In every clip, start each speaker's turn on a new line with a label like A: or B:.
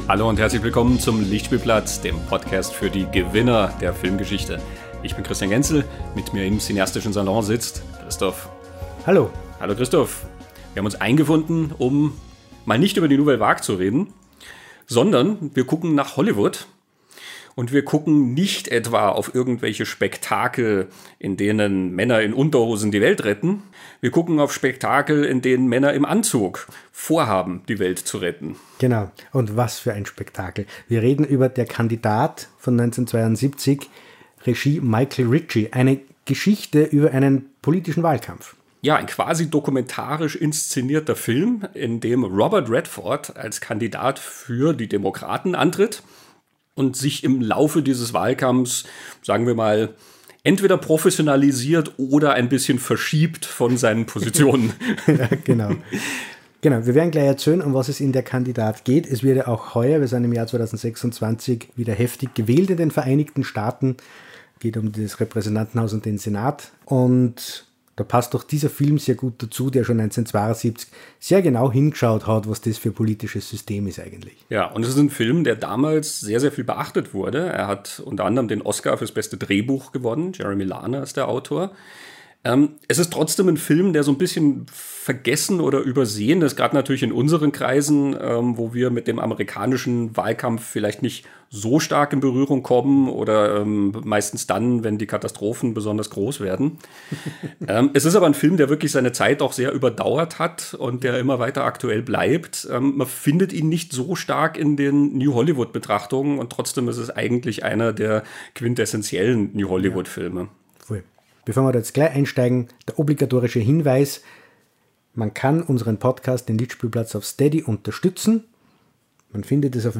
A: Hallo und herzlich willkommen zum Lichtspielplatz, dem Podcast für die Gewinner der Filmgeschichte. Ich bin Christian Genzel, mit mir im cineastischen Salon sitzt Christoph.
B: Hallo.
A: Hallo Christoph. Wir haben uns eingefunden, um mal nicht über die Nouvelle Vague zu reden, sondern wir gucken nach Hollywood. Und wir gucken nicht etwa auf irgendwelche Spektakel, in denen Männer in Unterhosen die Welt retten. Wir gucken auf Spektakel, in denen Männer im Anzug vorhaben, die Welt zu retten.
B: Genau. Und was für ein Spektakel. Wir reden über Der Kandidat von 1972, Regie Michael Ritchie. Eine Geschichte über einen politischen Wahlkampf.
A: Ja, ein quasi dokumentarisch inszenierter Film, in dem Robert Redford als Kandidat für die Demokraten antritt und sich im Laufe dieses Wahlkampfs, sagen wir mal, entweder professionalisiert oder ein bisschen verschiebt von seinen Positionen.
B: Ja, genau. Genau, wir werden gleich erzählen, um was es in Der Kandidat geht. Es wird ja auch heuer, wir sind im Jahr 2026, wieder heftig gewählt in den Vereinigten Staaten. Es geht um das Repräsentantenhaus und den Senat. Und da passt doch dieser Film sehr gut dazu, der schon 1972 sehr genau hingeschaut hat, was das für ein politisches System ist eigentlich.
A: Ja, und es ist ein Film, der damals sehr, sehr viel beachtet wurde. Er hat unter anderem den Oscar fürs beste Drehbuch gewonnen. Jeremy Larner ist der Autor. Es ist trotzdem ein Film, der so ein bisschen vergessen oder übersehen ist, gerade natürlich in unseren Kreisen, wo wir mit dem amerikanischen Wahlkampf vielleicht nicht so stark in Berührung kommen oder meistens dann, wenn die Katastrophen besonders groß werden. Es ist aber ein Film, der wirklich seine Zeit auch sehr überdauert hat und der immer weiter aktuell bleibt. Man findet ihn nicht so stark in den New Hollywood-Betrachtungen und trotzdem ist es eigentlich einer der quintessentiellen New Hollywood-Filme.
B: Ja, voll. Bevor wir da jetzt gleich einsteigen, der obligatorische Hinweis: Man kann unseren Podcast, den Lichtspielplatz, auf Steady unterstützen. Man findet es auf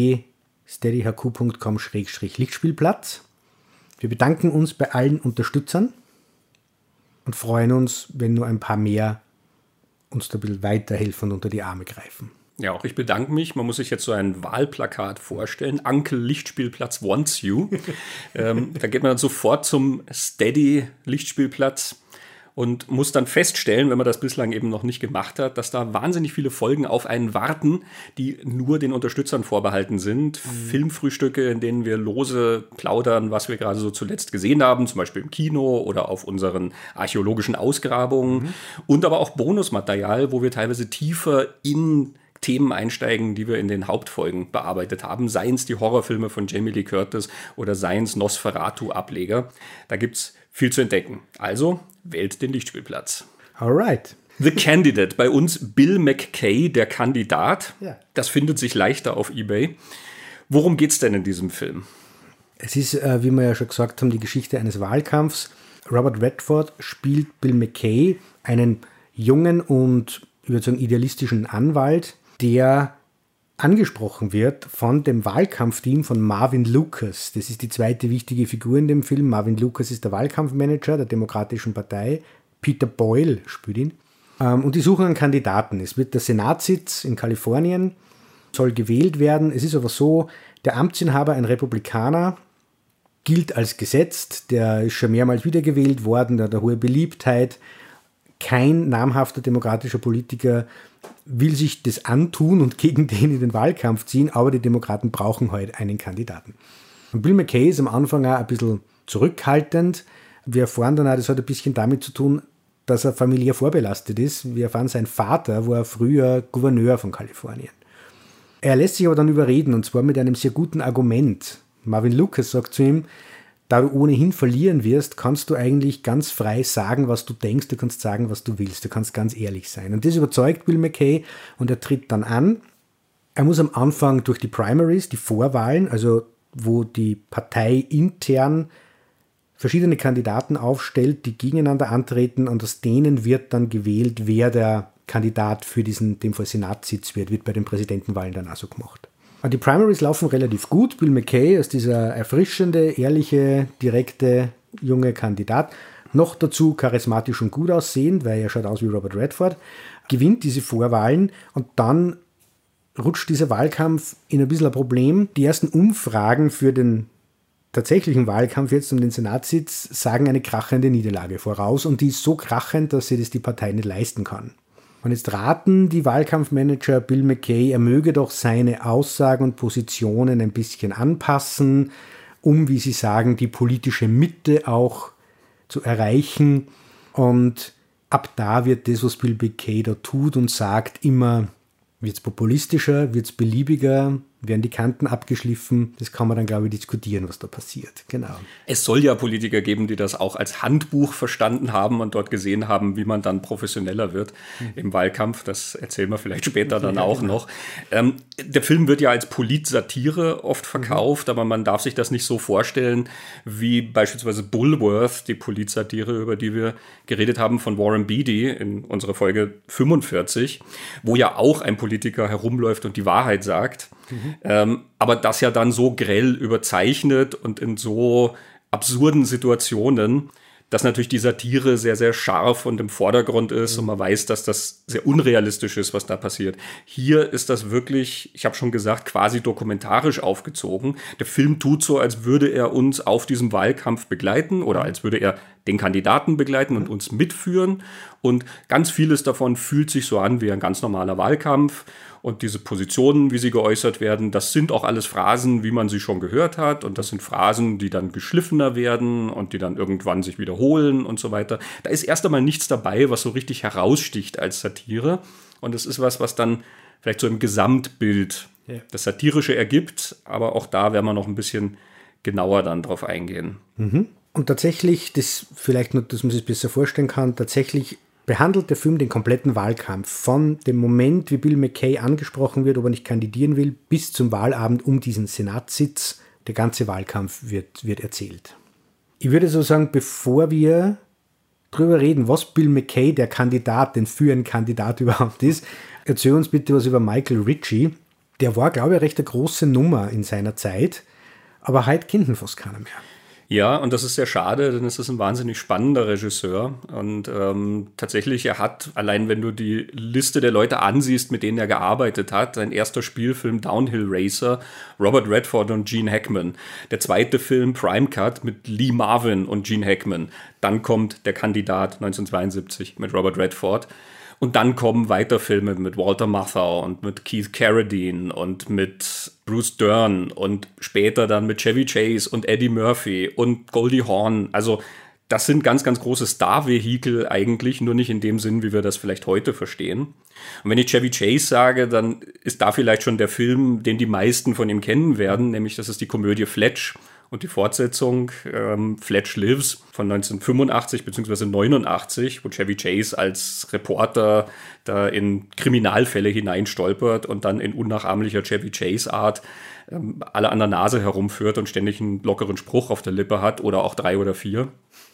B: www.steadyhq.com/Lichtspielplatz. Wir bedanken uns bei allen Unterstützern und freuen uns, wenn nur ein paar mehr uns da ein bisschen weiterhelfen und unter die Arme greifen.
A: Ja, auch ich bedanke mich. Man muss sich jetzt so ein Wahlplakat vorstellen. Uncle Lichtspielplatz wants you. Da geht man dann sofort zum Steady Lichtspielplatz und muss dann feststellen, wenn man das bislang eben noch nicht gemacht hat, dass da wahnsinnig viele Folgen auf einen warten, die nur den Unterstützern vorbehalten sind. Filmfrühstücke, in denen wir lose plaudern, was wir gerade so zuletzt gesehen haben, zum Beispiel im Kino oder auf unseren archäologischen Ausgrabungen. Und aber auch Bonusmaterial, wo wir teilweise tiefer in Themen einsteigen, die wir in den Hauptfolgen bearbeitet haben. Seien es die Horrorfilme von Jamie Lee Curtis oder seien es Nosferatu-Ableger. Da gibt's viel zu entdecken. Also wählt den Lichtspielplatz.
B: Alright.
A: The Candidate, bei uns Bill McKay, der Kandidat.
B: Ja.
A: Das findet sich leichter auf eBay. Worum geht's denn in diesem Film?
B: Es ist, wie wir ja schon gesagt haben, die Geschichte eines Wahlkampfs. Robert Redford spielt Bill McKay, einen jungen und, ich würde sagen, idealistischen Anwalt, der angesprochen wird von dem Wahlkampfteam von Marvin Lucas. Das ist die zweite wichtige Figur in dem Film. Marvin Lucas ist der Wahlkampfmanager der Demokratischen Partei. Peter Boyle spielt ihn. Und die suchen einen Kandidaten. Es wird der Senatssitz in Kalifornien, soll gewählt werden. Es ist aber so, der Amtsinhaber, ein Republikaner, gilt als gesetzt. Der ist schon mehrmals wiedergewählt worden, der hat eine hohe Beliebtheit. Kein namhafter demokratischer Politiker will sich das antun und gegen den in den Wahlkampf ziehen, aber die Demokraten brauchen halt einen Kandidaten. Und Bill McKay ist am Anfang auch ein bisschen zurückhaltend. Wir erfahren dann auch, das hat ein bisschen damit zu tun, dass er familiär vorbelastet ist. Wir erfahren, sein Vater war früher Gouverneur von Kalifornien. Er lässt sich aber dann überreden, und zwar mit einem sehr guten Argument. Marvin Lucas sagt zu ihm: Da du ohnehin verlieren wirst, kannst du eigentlich ganz frei sagen, was du denkst. Du kannst sagen, was du willst. Du kannst ganz ehrlich sein. Und das überzeugt Bill McKay und er tritt dann an. Er muss am Anfang durch die Primaries, die Vorwahlen, also wo die Partei intern verschiedene Kandidaten aufstellt, die gegeneinander antreten, und aus denen wird dann gewählt, wer der Kandidat für diesen, dem Fall Senatssitz wird bei den Präsidentenwahlen dann auch so gemacht. Die Primaries laufen relativ gut. Bill McKay ist dieser erfrischende, ehrliche, direkte, junge Kandidat. Noch dazu charismatisch und gut aussehend, weil er schaut aus wie Robert Redford. Gewinnt diese Vorwahlen und dann rutscht dieser Wahlkampf in ein bisschen ein Problem. Die ersten Umfragen für den tatsächlichen Wahlkampf jetzt um den Senatssitz sagen eine krachende Niederlage voraus. Und die ist so krachend, dass sie das die Partei nicht leisten kann. Und jetzt raten die Wahlkampfmanager Bill McKay, er möge doch seine Aussagen und Positionen ein bisschen anpassen, um, wie sie sagen, die politische Mitte auch zu erreichen. Und ab da wird das, was Bill McKay da tut und sagt, immer, wird es populistischer, wird es beliebiger, werden die Kanten abgeschliffen. Das kann man dann, glaube ich, diskutieren, was da passiert. Genau.
A: Es soll ja Politiker geben, die das auch als Handbuch verstanden haben und dort gesehen haben, wie man dann professioneller wird im Wahlkampf. Das erzählen wir vielleicht später dann auch noch. Der Film wird ja als Politsatire oft verkauft, aber man darf sich das nicht so vorstellen, wie beispielsweise Bulworth, die Politsatire, über die wir geredet haben, von Warren Beatty in unserer Folge 45, wo ja auch ein Politiker herumläuft und die Wahrheit sagt. Aber das ja dann so grell überzeichnet und in so absurden Situationen, dass natürlich die Satire sehr, sehr scharf und im Vordergrund ist und man weiß, dass das sehr unrealistisch ist, was da passiert. Hier ist das wirklich, ich habe schon gesagt, quasi dokumentarisch aufgezogen. Der Film tut so, als würde er uns auf diesem Wahlkampf begleiten oder als würde er den Kandidaten begleiten und uns mitführen. Und ganz vieles davon fühlt sich so an wie ein ganz normaler Wahlkampf. Und diese Positionen, wie sie geäußert werden, das sind auch alles Phrasen, wie man sie schon gehört hat. Und das sind Phrasen, die dann geschliffener werden und die dann irgendwann sich wiederholen und so weiter. Da ist erst einmal nichts dabei, was so richtig heraussticht als Satire. Und es ist was dann vielleicht so im Gesamtbild das Satirische ergibt. Aber auch da werden wir noch ein bisschen genauer dann drauf eingehen.
B: Und tatsächlich, das vielleicht nur, dass man sich das besser vorstellen kann, tatsächlich behandelt der Film den kompletten Wahlkampf von dem Moment, wie Bill McKay angesprochen wird, ob er nicht kandidieren will, bis zum Wahlabend um diesen Senatssitz. Der ganze Wahlkampf wird erzählt. Ich würde so sagen, bevor wir drüber reden, was Bill McKay, der Kandidat, denn für ein Kandidat überhaupt ist, erzähl uns bitte was über Michael Ritchie. Der war, glaube ich, eine recht große Nummer in seiner Zeit, aber heute kennt ihn fast keiner mehr.
A: Ja, und das ist sehr schade, denn es ist ein wahnsinnig spannender Regisseur. Und tatsächlich, er hat, allein wenn du die Liste der Leute ansiehst, mit denen er gearbeitet hat, sein erster Spielfilm Downhill Racer, Robert Redford und Gene Hackman. Der zweite Film Prime Cut mit Lee Marvin und Gene Hackman. Dann kommt Der Kandidat 1972 mit Robert Redford. Und dann kommen weiter Filme mit Walter Matthau und mit Keith Carradine und mit Bruce Dern und später dann mit Chevy Chase und Eddie Murphy und Goldie Hawn. Also das sind ganz, ganz große Star-Vehikel eigentlich, nur nicht in dem Sinn, wie wir das vielleicht heute verstehen. Und wenn ich Chevy Chase sage, dann ist da vielleicht schon der Film, den die meisten von ihm kennen werden, nämlich das ist die Komödie Fletch. Und die Fortsetzung Fletch Lives von 1985 bzw. 89, wo Chevy Chase als Reporter da in Kriminalfälle hineinstolpert und dann in unnachahmlicher Chevy Chase-Art alle an der Nase herumführt und ständig einen lockeren Spruch auf der Lippe hat oder auch 3 oder 4.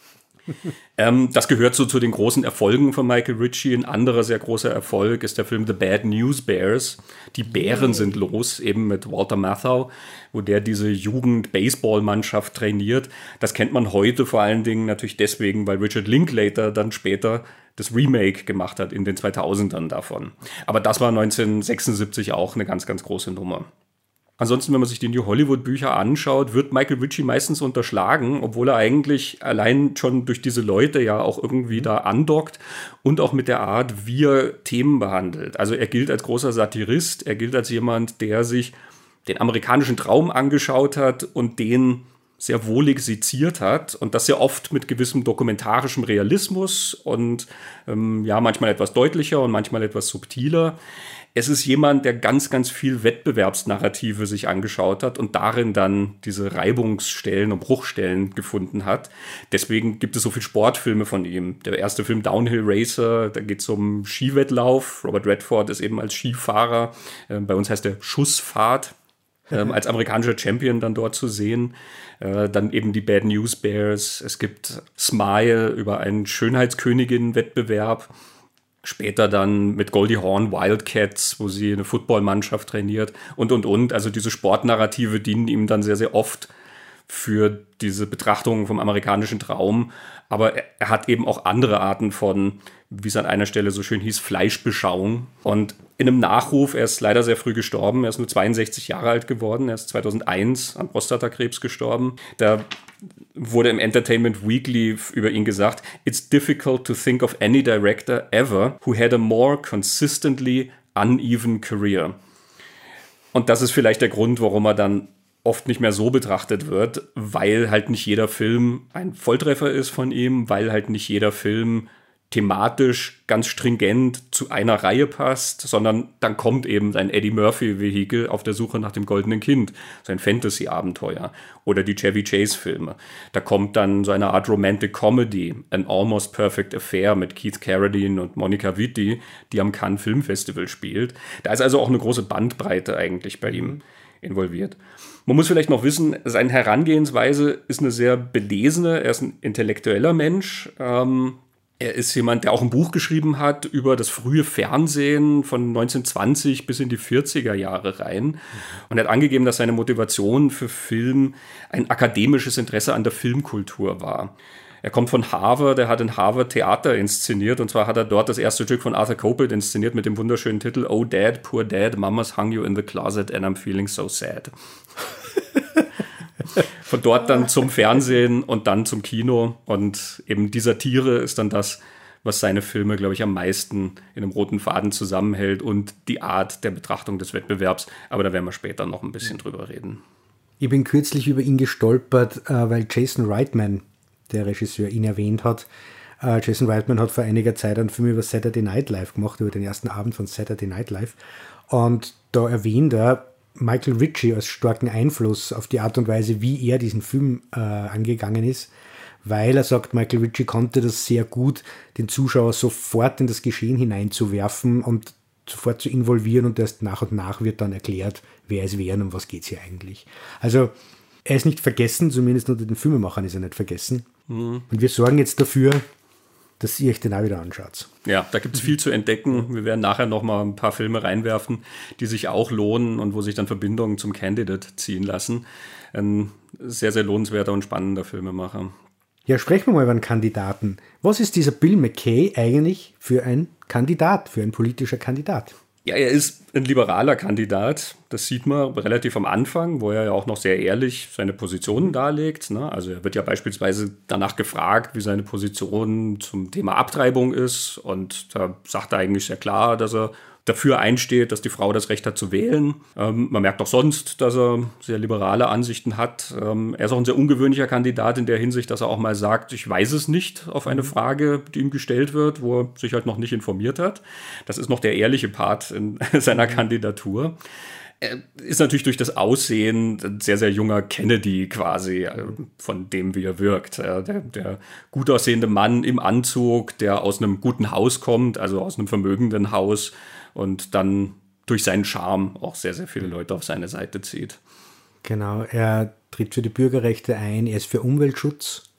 A: Das gehört so zu den großen Erfolgen von Michael Ritchie. Ein anderer sehr großer Erfolg ist der Film The Bad News Bears. Die Bären sind los, eben mit Walter Matthau, wo der diese Jugend-Baseball-Mannschaft trainiert. Das kennt man heute vor allen Dingen natürlich deswegen, weil Richard Linklater dann später das Remake gemacht hat in den 2000ern davon. Aber das war 1976 auch eine ganz, ganz große Nummer. Ansonsten, wenn man sich die New Hollywood-Bücher anschaut, wird Michael Ritchie meistens unterschlagen, obwohl er eigentlich allein schon durch diese Leute ja auch irgendwie da andockt und auch mit der Art, wie er Themen behandelt. Also er gilt als großer Satirist, er gilt als jemand, der sich den amerikanischen Traum angeschaut hat und den sehr wohlig seziert hat und das sehr oft mit gewissem dokumentarischem Realismus und manchmal etwas deutlicher und manchmal etwas subtiler. Es ist jemand, der ganz, ganz viel Wettbewerbsnarrative sich angeschaut hat und darin dann diese Reibungsstellen und Bruchstellen gefunden hat. Deswegen gibt es so viele Sportfilme von ihm. Der erste Film Downhill Racer, da geht es um Skiwettlauf. Robert Redford ist eben als Skifahrer, bei uns heißt der Schussfahrt, als amerikanischer Champion dann dort zu sehen. Dann eben die Bad News Bears. Es gibt Smile über einen Schönheitskönigin-Wettbewerb. Später dann mit Goldie Hawn Wildcats, wo sie eine Footballmannschaft trainiert und. Also diese Sportnarrative dienen ihm dann sehr, sehr oft für diese Betrachtung vom amerikanischen Traum. Aber er hat eben auch andere Arten von, wie es an einer Stelle so schön hieß, Fleischbeschauung. Und in einem Nachruf, er ist leider sehr früh gestorben, er ist nur 62 Jahre alt geworden, er ist 2001 an Prostatakrebs gestorben. Da wurde im Entertainment Weekly über ihn gesagt, "It's difficult to think of any director ever who had a more consistently uneven career." Und das ist vielleicht der Grund, warum er dann oft nicht mehr so betrachtet wird, weil halt nicht jeder Film ein Volltreffer ist von ihm, weil halt nicht jeder Film thematisch ganz stringent zu einer Reihe passt, sondern dann kommt eben sein Eddie Murphy-Vehikel auf der Suche nach dem goldenen Kind, sein Fantasy-Abenteuer oder die Chevy Chase-Filme. Da kommt dann so eine Art Romantic Comedy, An Almost Perfect Affair mit Keith Carradine und Monica Vitti, die am Cannes Film Festival spielt. Da ist also auch eine große Bandbreite eigentlich bei ihm involviert. Man muss vielleicht noch wissen, seine Herangehensweise ist eine sehr belesene, er ist ein intellektueller Mensch. Er ist jemand, der auch ein Buch geschrieben hat über das frühe Fernsehen von 1920 bis in die 40er Jahre rein. Und er hat angegeben, dass seine Motivation für Film ein akademisches Interesse an der Filmkultur war. Er kommt von Harvard, er hat in Harvard Theater inszeniert. Und zwar hat er dort das erste Stück von Arthur Copeland inszeniert mit dem wunderschönen Titel "Oh Dad, Poor Dad, Mama's hung you in the closet and I'm feeling so sad." Von dort dann zum Fernsehen und dann zum Kino. Und eben die Satire ist dann das, was seine Filme, glaube ich, am meisten in einem roten Faden zusammenhält und die Art der Betrachtung des Wettbewerbs. Aber da werden wir später noch ein bisschen drüber reden.
B: Ich bin kürzlich über ihn gestolpert, weil Jason Reitman, der Regisseur, ihn erwähnt hat. Jason Reitman hat vor einiger Zeit einen Film über Saturday Night Live gemacht, über den ersten Abend von Saturday Night Live. Und da erwähnt er Michael Ritchie als starken Einfluss auf die Art und Weise, wie er diesen Film angegangen ist, weil er sagt, Michael Ritchie konnte das sehr gut, den Zuschauer sofort in das Geschehen hineinzuwerfen und sofort zu involvieren, und erst nach und nach wird dann erklärt, wer es wer und um was geht es hier eigentlich. Also er ist nicht vergessen, zumindest unter den Filmemachern ist er nicht vergessen. Und wir sorgen jetzt dafür, dass ihr euch den auch wieder anschaut.
A: Ja, da gibt es viel zu entdecken. Wir werden nachher noch mal ein paar Filme reinwerfen, die sich auch lohnen und wo sich dann Verbindungen zum Candidate ziehen lassen. Ein sehr, sehr lohnenswerter und spannender Filmemacher.
B: Ja, sprechen wir mal über einen Kandidaten. Was ist dieser Bill McKay eigentlich für ein Kandidat, für ein politischer Kandidat?
A: Ja, er ist ein liberaler Kandidat. Das sieht man relativ am Anfang, wo er ja auch noch sehr ehrlich seine Positionen darlegt. Also er wird ja beispielsweise danach gefragt, wie seine Position zum Thema Abtreibung ist. Und da sagt er eigentlich sehr klar, dass er dafür einsteht, dass die Frau das Recht hat zu wählen. Man merkt auch sonst, dass er sehr liberale Ansichten hat. Er ist auch ein sehr ungewöhnlicher Kandidat in der Hinsicht, dass er auch mal sagt, ich weiß es nicht, auf eine Frage, die ihm gestellt wird, wo er sich halt noch nicht informiert hat. Das ist noch der ehrliche Part in seiner Kandidatur. Er ist natürlich durch das Aussehen ein sehr, sehr junger Kennedy quasi, von dem wie er wirkt. Der gut aussehende Mann im Anzug, der aus einem guten Haus kommt, also aus einem vermögenden Haus, und dann durch seinen Charme auch sehr, sehr viele Leute auf seine Seite zieht.
B: Genau, er tritt für die Bürgerrechte ein, er ist für Umweltschutz.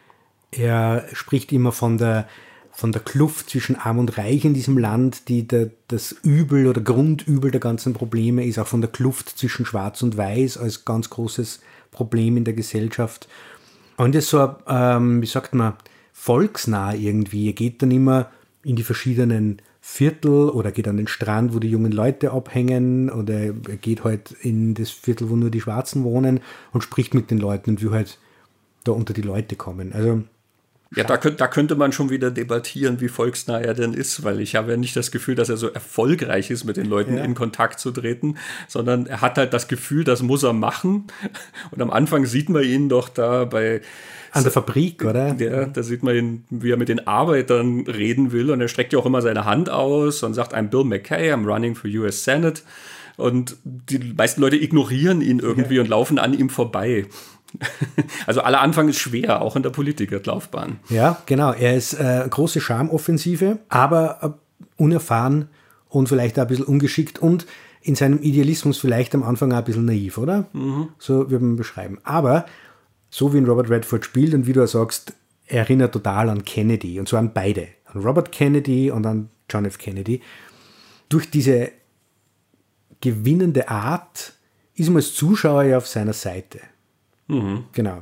B: Er spricht immer von der Kluft zwischen Arm und Reich in diesem Land, die das Übel oder Grundübel der ganzen Probleme ist, auch von der Kluft zwischen Schwarz und Weiß als ganz großes Problem in der Gesellschaft. Und er ist so, wie sagt man, volksnah irgendwie. Er geht dann immer in die verschiedenen Viertel oder geht an den Strand, wo die jungen Leute abhängen, oder er geht halt in das Viertel, wo nur die Schwarzen wohnen, und spricht mit den Leuten und will halt da unter die Leute kommen. Also
A: ja, da könnte man schon wieder debattieren, wie volksnah er denn ist, weil ich habe ja nicht das Gefühl, dass er so erfolgreich ist, mit den Leuten in Kontakt zu treten, sondern er hat halt das Gefühl, das muss er machen. Und am Anfang sieht man ihn doch da
B: an der Fabrik, oder?
A: Ja, da sieht man ihn, wie er mit den Arbeitern reden will, und er streckt ja auch immer seine Hand aus und sagt, I'm Bill McKay, I'm running for US Senate. Und die meisten Leute ignorieren ihn irgendwie und laufen an ihm vorbei. Also aller Anfang ist schwer, auch in der Politikerlaufbahn.
B: Ja, genau. Er ist große Charmoffensive, aber unerfahren und vielleicht auch ein bisschen ungeschickt und in seinem Idealismus vielleicht am Anfang auch ein bisschen naiv, oder? So würde man beschreiben. Aber so wie ihn Robert Redford spielt und wie du auch sagst, erinnert total an Kennedy, und zwar an beide. An Robert Kennedy und an John F. Kennedy. Durch diese gewinnende Art ist man als Zuschauer ja auf seiner Seite. Genau.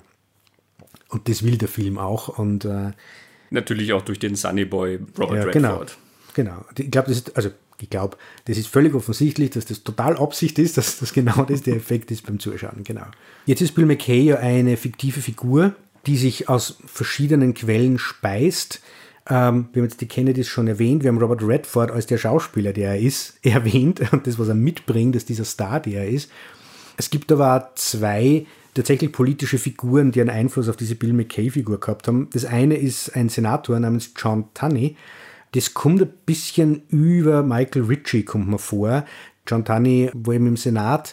B: Und das will der Film auch. Und
A: natürlich auch durch den Sunny Boy Robert Redford.
B: genau. Das ist völlig offensichtlich, dass das total Absicht ist, dass das genau das der Effekt ist beim Zuschauen. Genau. Jetzt ist Bill McKay ja eine fiktive Figur, die sich aus verschiedenen Quellen speist. Wir haben jetzt die Kennedys schon erwähnt. Wir haben Robert Redford als der Schauspieler, der er ist, erwähnt. Und das, was er mitbringt, ist dieser Star, der er ist. Es gibt aber auch zwei tatsächlich politische Figuren, die einen Einfluss auf diese Bill McKay-Figur gehabt haben. Das eine ist ein Senator namens John Tunney. Das kommt ein bisschen über Michael Ritchie, kommt mir vor. John Tunney war eben im Senat.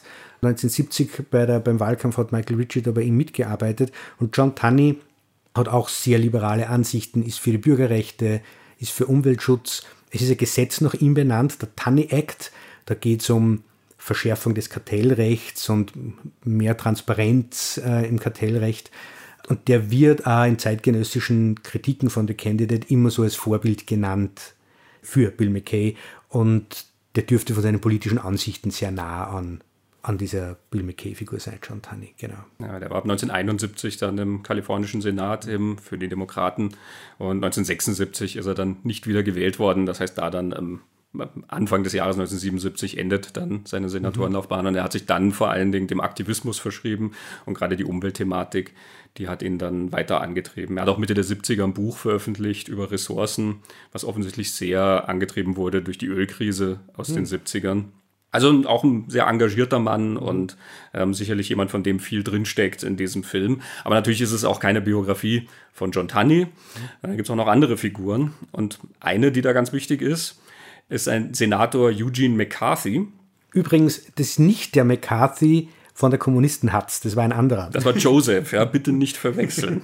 B: 1970 beim Wahlkampf hat Michael Ritchie da bei ihm mitgearbeitet. Und John Tunney hat auch sehr liberale Ansichten, ist für die Bürgerrechte, ist für Umweltschutz. Es ist ein Gesetz nach ihm benannt, der Tunney Act. Da geht es um Verschärfung des Kartellrechts und mehr Transparenz im Kartellrecht. Und der wird auch in zeitgenössischen Kritiken von The Candidate immer so als Vorbild genannt für Bill McKay. Und der dürfte von seinen politischen Ansichten sehr nah an dieser Bill McKay-Figur sein, John Tunney, genau.
A: Ja, der war ab 1971 dann im kalifornischen Senat eben für die Demokraten und 1976 ist er dann nicht wieder gewählt worden. Das heißt, da dann Anfang des Jahres 1977 endet dann seine Senatorenlaufbahn und er hat sich dann vor allen Dingen dem Aktivismus verschrieben und gerade die Umweltthematik, die hat ihn dann weiter angetrieben. Er hat auch Mitte der 70er ein Buch veröffentlicht über Ressourcen, was offensichtlich sehr angetrieben wurde durch die Ölkrise aus den 70ern. Also auch ein sehr engagierter Mann und sicherlich jemand, von dem viel drinsteckt in diesem Film. Aber natürlich ist es auch keine Biografie von John Tunney. Dann gibt es auch noch andere Figuren und eine, die da ganz wichtig ist ein Senator Eugene McCarthy.
B: Übrigens, das ist nicht der McCarthy von der Kommunisten-Hatz, das war ein anderer.
A: Das war Joseph, ja, bitte nicht verwechseln.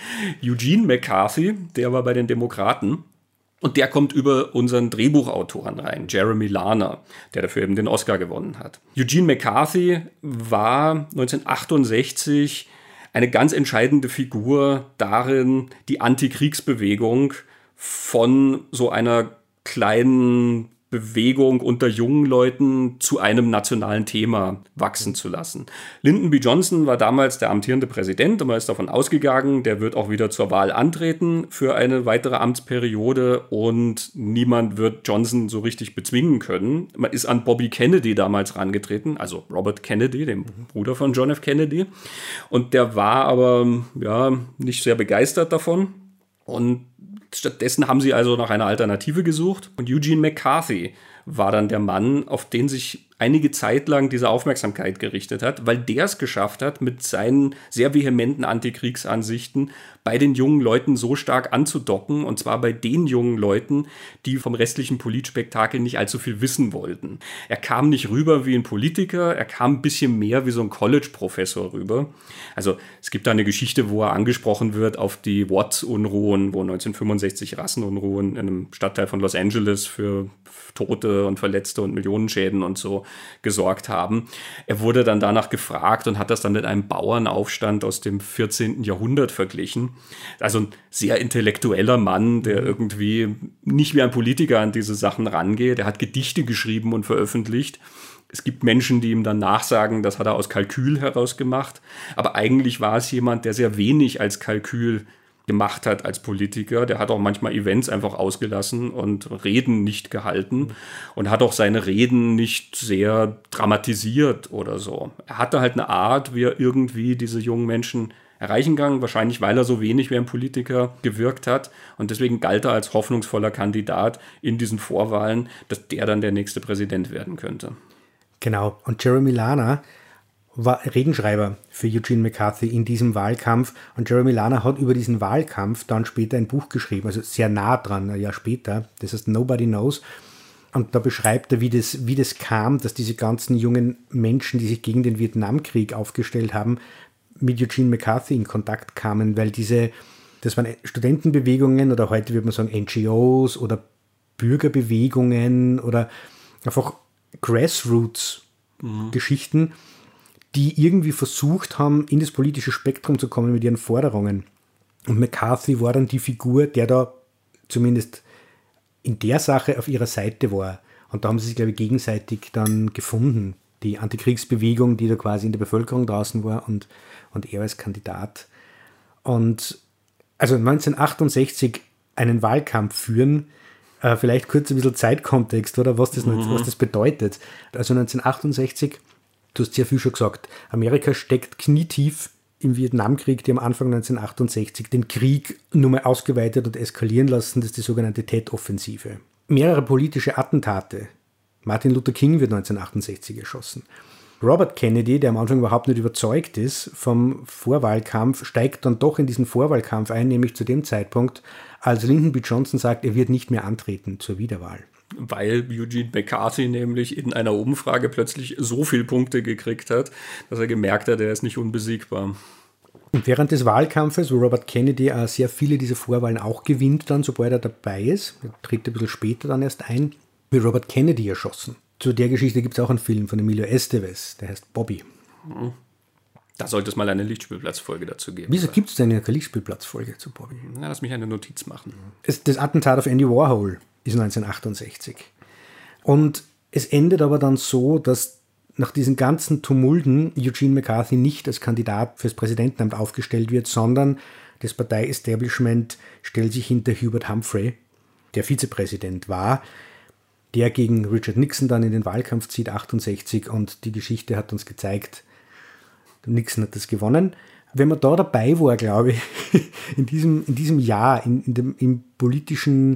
A: Eugene McCarthy, der war bei den Demokraten und der kommt über unseren Drehbuchautoren rein, Jeremy Larner, der dafür eben den Oscar gewonnen hat. Eugene McCarthy war 1968 eine ganz entscheidende Figur darin, die Antikriegsbewegung von so einer kleinen Bewegung unter jungen Leuten zu einem nationalen Thema wachsen zu lassen. Lyndon B. Johnson war damals der amtierende Präsident und man ist davon ausgegangen, der wird auch wieder zur Wahl antreten für eine weitere Amtsperiode und niemand wird Johnson so richtig bezwingen können. Man ist an Bobby Kennedy damals rangetreten, also Robert Kennedy, dem Bruder von John F. Kennedy, und der war aber nicht sehr begeistert davon und stattdessen haben sie also nach einer Alternative gesucht und Eugene McCarthy war dann der Mann, auf den sich einige Zeit lang diese Aufmerksamkeit gerichtet hat, weil der es geschafft hat, mit seinen sehr vehementen Antikriegsansichten bei den jungen Leuten so stark anzudocken, und zwar bei den jungen Leuten, die vom restlichen Politspektakel nicht allzu viel wissen wollten. Er kam nicht rüber wie ein Politiker, er kam ein bisschen mehr wie so ein College-Professor rüber. Also es gibt da eine Geschichte, wo er angesprochen wird auf die Watts-Unruhen, wo 1965 Rassenunruhen in einem Stadtteil von Los Angeles für Tote und Verletzte und Millionenschäden und so gesorgt haben. Er wurde dann danach gefragt und hat das dann mit einem Bauernaufstand aus dem 14. Jahrhundert verglichen. Also ein sehr intellektueller Mann, der irgendwie nicht wie ein Politiker an diese Sachen rangeht. Er hat Gedichte geschrieben und veröffentlicht. Es gibt Menschen, die ihm dann nachsagen, das hat er aus Kalkül heraus gemacht. Aber eigentlich war es jemand, der sehr wenig als Kalkül gemacht hat als Politiker. Der hat auch manchmal Events einfach ausgelassen und Reden nicht gehalten und hat auch seine Reden nicht sehr dramatisiert oder so. Er hatte halt eine Art, wie er irgendwie diese jungen Menschen erreichen kann, wahrscheinlich weil er so wenig wie ein Politiker gewirkt hat und deswegen galt er als hoffnungsvoller Kandidat in diesen Vorwahlen, dass der dann der nächste Präsident werden könnte.
B: Genau, und Jeremy Larner war Redenschreiber für Eugene McCarthy in diesem Wahlkampf und Jeremy Larner hat über diesen Wahlkampf dann später ein Buch geschrieben, also sehr nah dran, ein Jahr später, das heißt Nobody Knows, und da beschreibt er, wie das kam, dass diese ganzen jungen Menschen, die sich gegen den Vietnamkrieg aufgestellt haben, mit Eugene McCarthy in Kontakt kamen, weil das waren Studentenbewegungen oder heute würde man sagen NGOs oder Bürgerbewegungen oder einfach Grassroots-Geschichten, die irgendwie versucht haben, in das politische Spektrum zu kommen mit ihren Forderungen. Und McCarthy war dann die Figur, der da zumindest in der Sache auf ihrer Seite war. Und da haben sie sich, glaube ich, gegenseitig dann gefunden. Die Antikriegsbewegung, die da quasi in der Bevölkerung draußen war und er als Kandidat. Und also 1968 einen Wahlkampf führen, Vielleicht kurz ein bisschen Zeitkontext, oder was das bedeutet. Also 1968, du hast sehr viel schon gesagt, Amerika steckt knietief im Vietnamkrieg, die am Anfang 1968 den Krieg nur mal ausgeweitet und eskalieren lassen. Das ist die sogenannte Tet-Offensive. Mehrere politische Attentate. Martin Luther King wird 1968 erschossen. Robert Kennedy, der am Anfang überhaupt nicht überzeugt ist vom Vorwahlkampf, steigt dann doch in diesen Vorwahlkampf ein, nämlich zu dem Zeitpunkt, als Lyndon B. Johnson sagt, er wird nicht mehr antreten zur Wiederwahl.
A: Weil Eugene McCarthy nämlich in einer Umfrage plötzlich so viele Punkte gekriegt hat, dass er gemerkt hat, er ist nicht unbesiegbar.
B: Und während des Wahlkampfes, wo Robert Kennedy sehr viele dieser Vorwahlen auch gewinnt, dann, sobald er dabei ist, er tritt ein bisschen später dann erst ein, wird Robert Kennedy erschossen. Zu der Geschichte gibt es auch einen Film von Emilio Estevez, der heißt Bobby.
A: Da sollte es mal eine Lichtspielplatzfolge dazu geben.
B: Wieso gibt es denn eine Lichtspielplatzfolge zu Bobby?
A: Na, lass mich eine Notiz machen.
B: Das Attentat auf Andy Warhol ist 1968. Und es endet aber dann so, dass nach diesen ganzen Tumulten Eugene McCarthy nicht als Kandidat fürs Präsidentenamt aufgestellt wird, sondern das Partei-Establishment stellt sich hinter Hubert Humphrey, der Vizepräsident war, der gegen Richard Nixon dann in den Wahlkampf zieht, 68, und die Geschichte hat uns gezeigt, Nixon hat das gewonnen. Wenn man da dabei war, glaube ich, in diesem Jahr, im politischen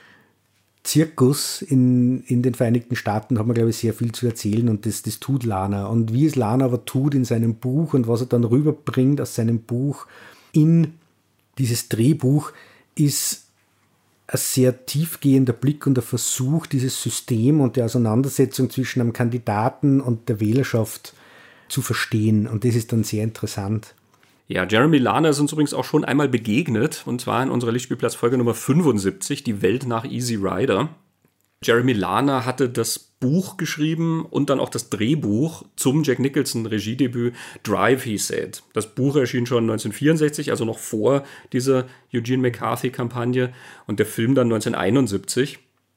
B: Zirkus in den Vereinigten Staaten, hat man, glaube ich, sehr viel zu erzählen, und das tut Lana. Und wie es Lana aber tut in seinem Buch und was er dann rüberbringt aus seinem Buch in dieses Drehbuch, ist ein sehr tiefgehender Blick und der Versuch, dieses System und die Auseinandersetzung zwischen einem Kandidaten und der Wählerschaft zu verstehen. Und das ist dann sehr interessant.
A: Ja, Jeremy Lana ist uns übrigens auch schon einmal begegnet, und zwar in unserer Lichtspielplatzfolge Nummer 75, Die Welt nach Easy Rider. Jeremy Lana hatte das Buch geschrieben und dann auch das Drehbuch zum Jack Nicholson Regiedebüt Drive, He Said. Das Buch erschien schon 1964, also noch vor dieser Eugene McCarthy-Kampagne, und der Film dann 1971.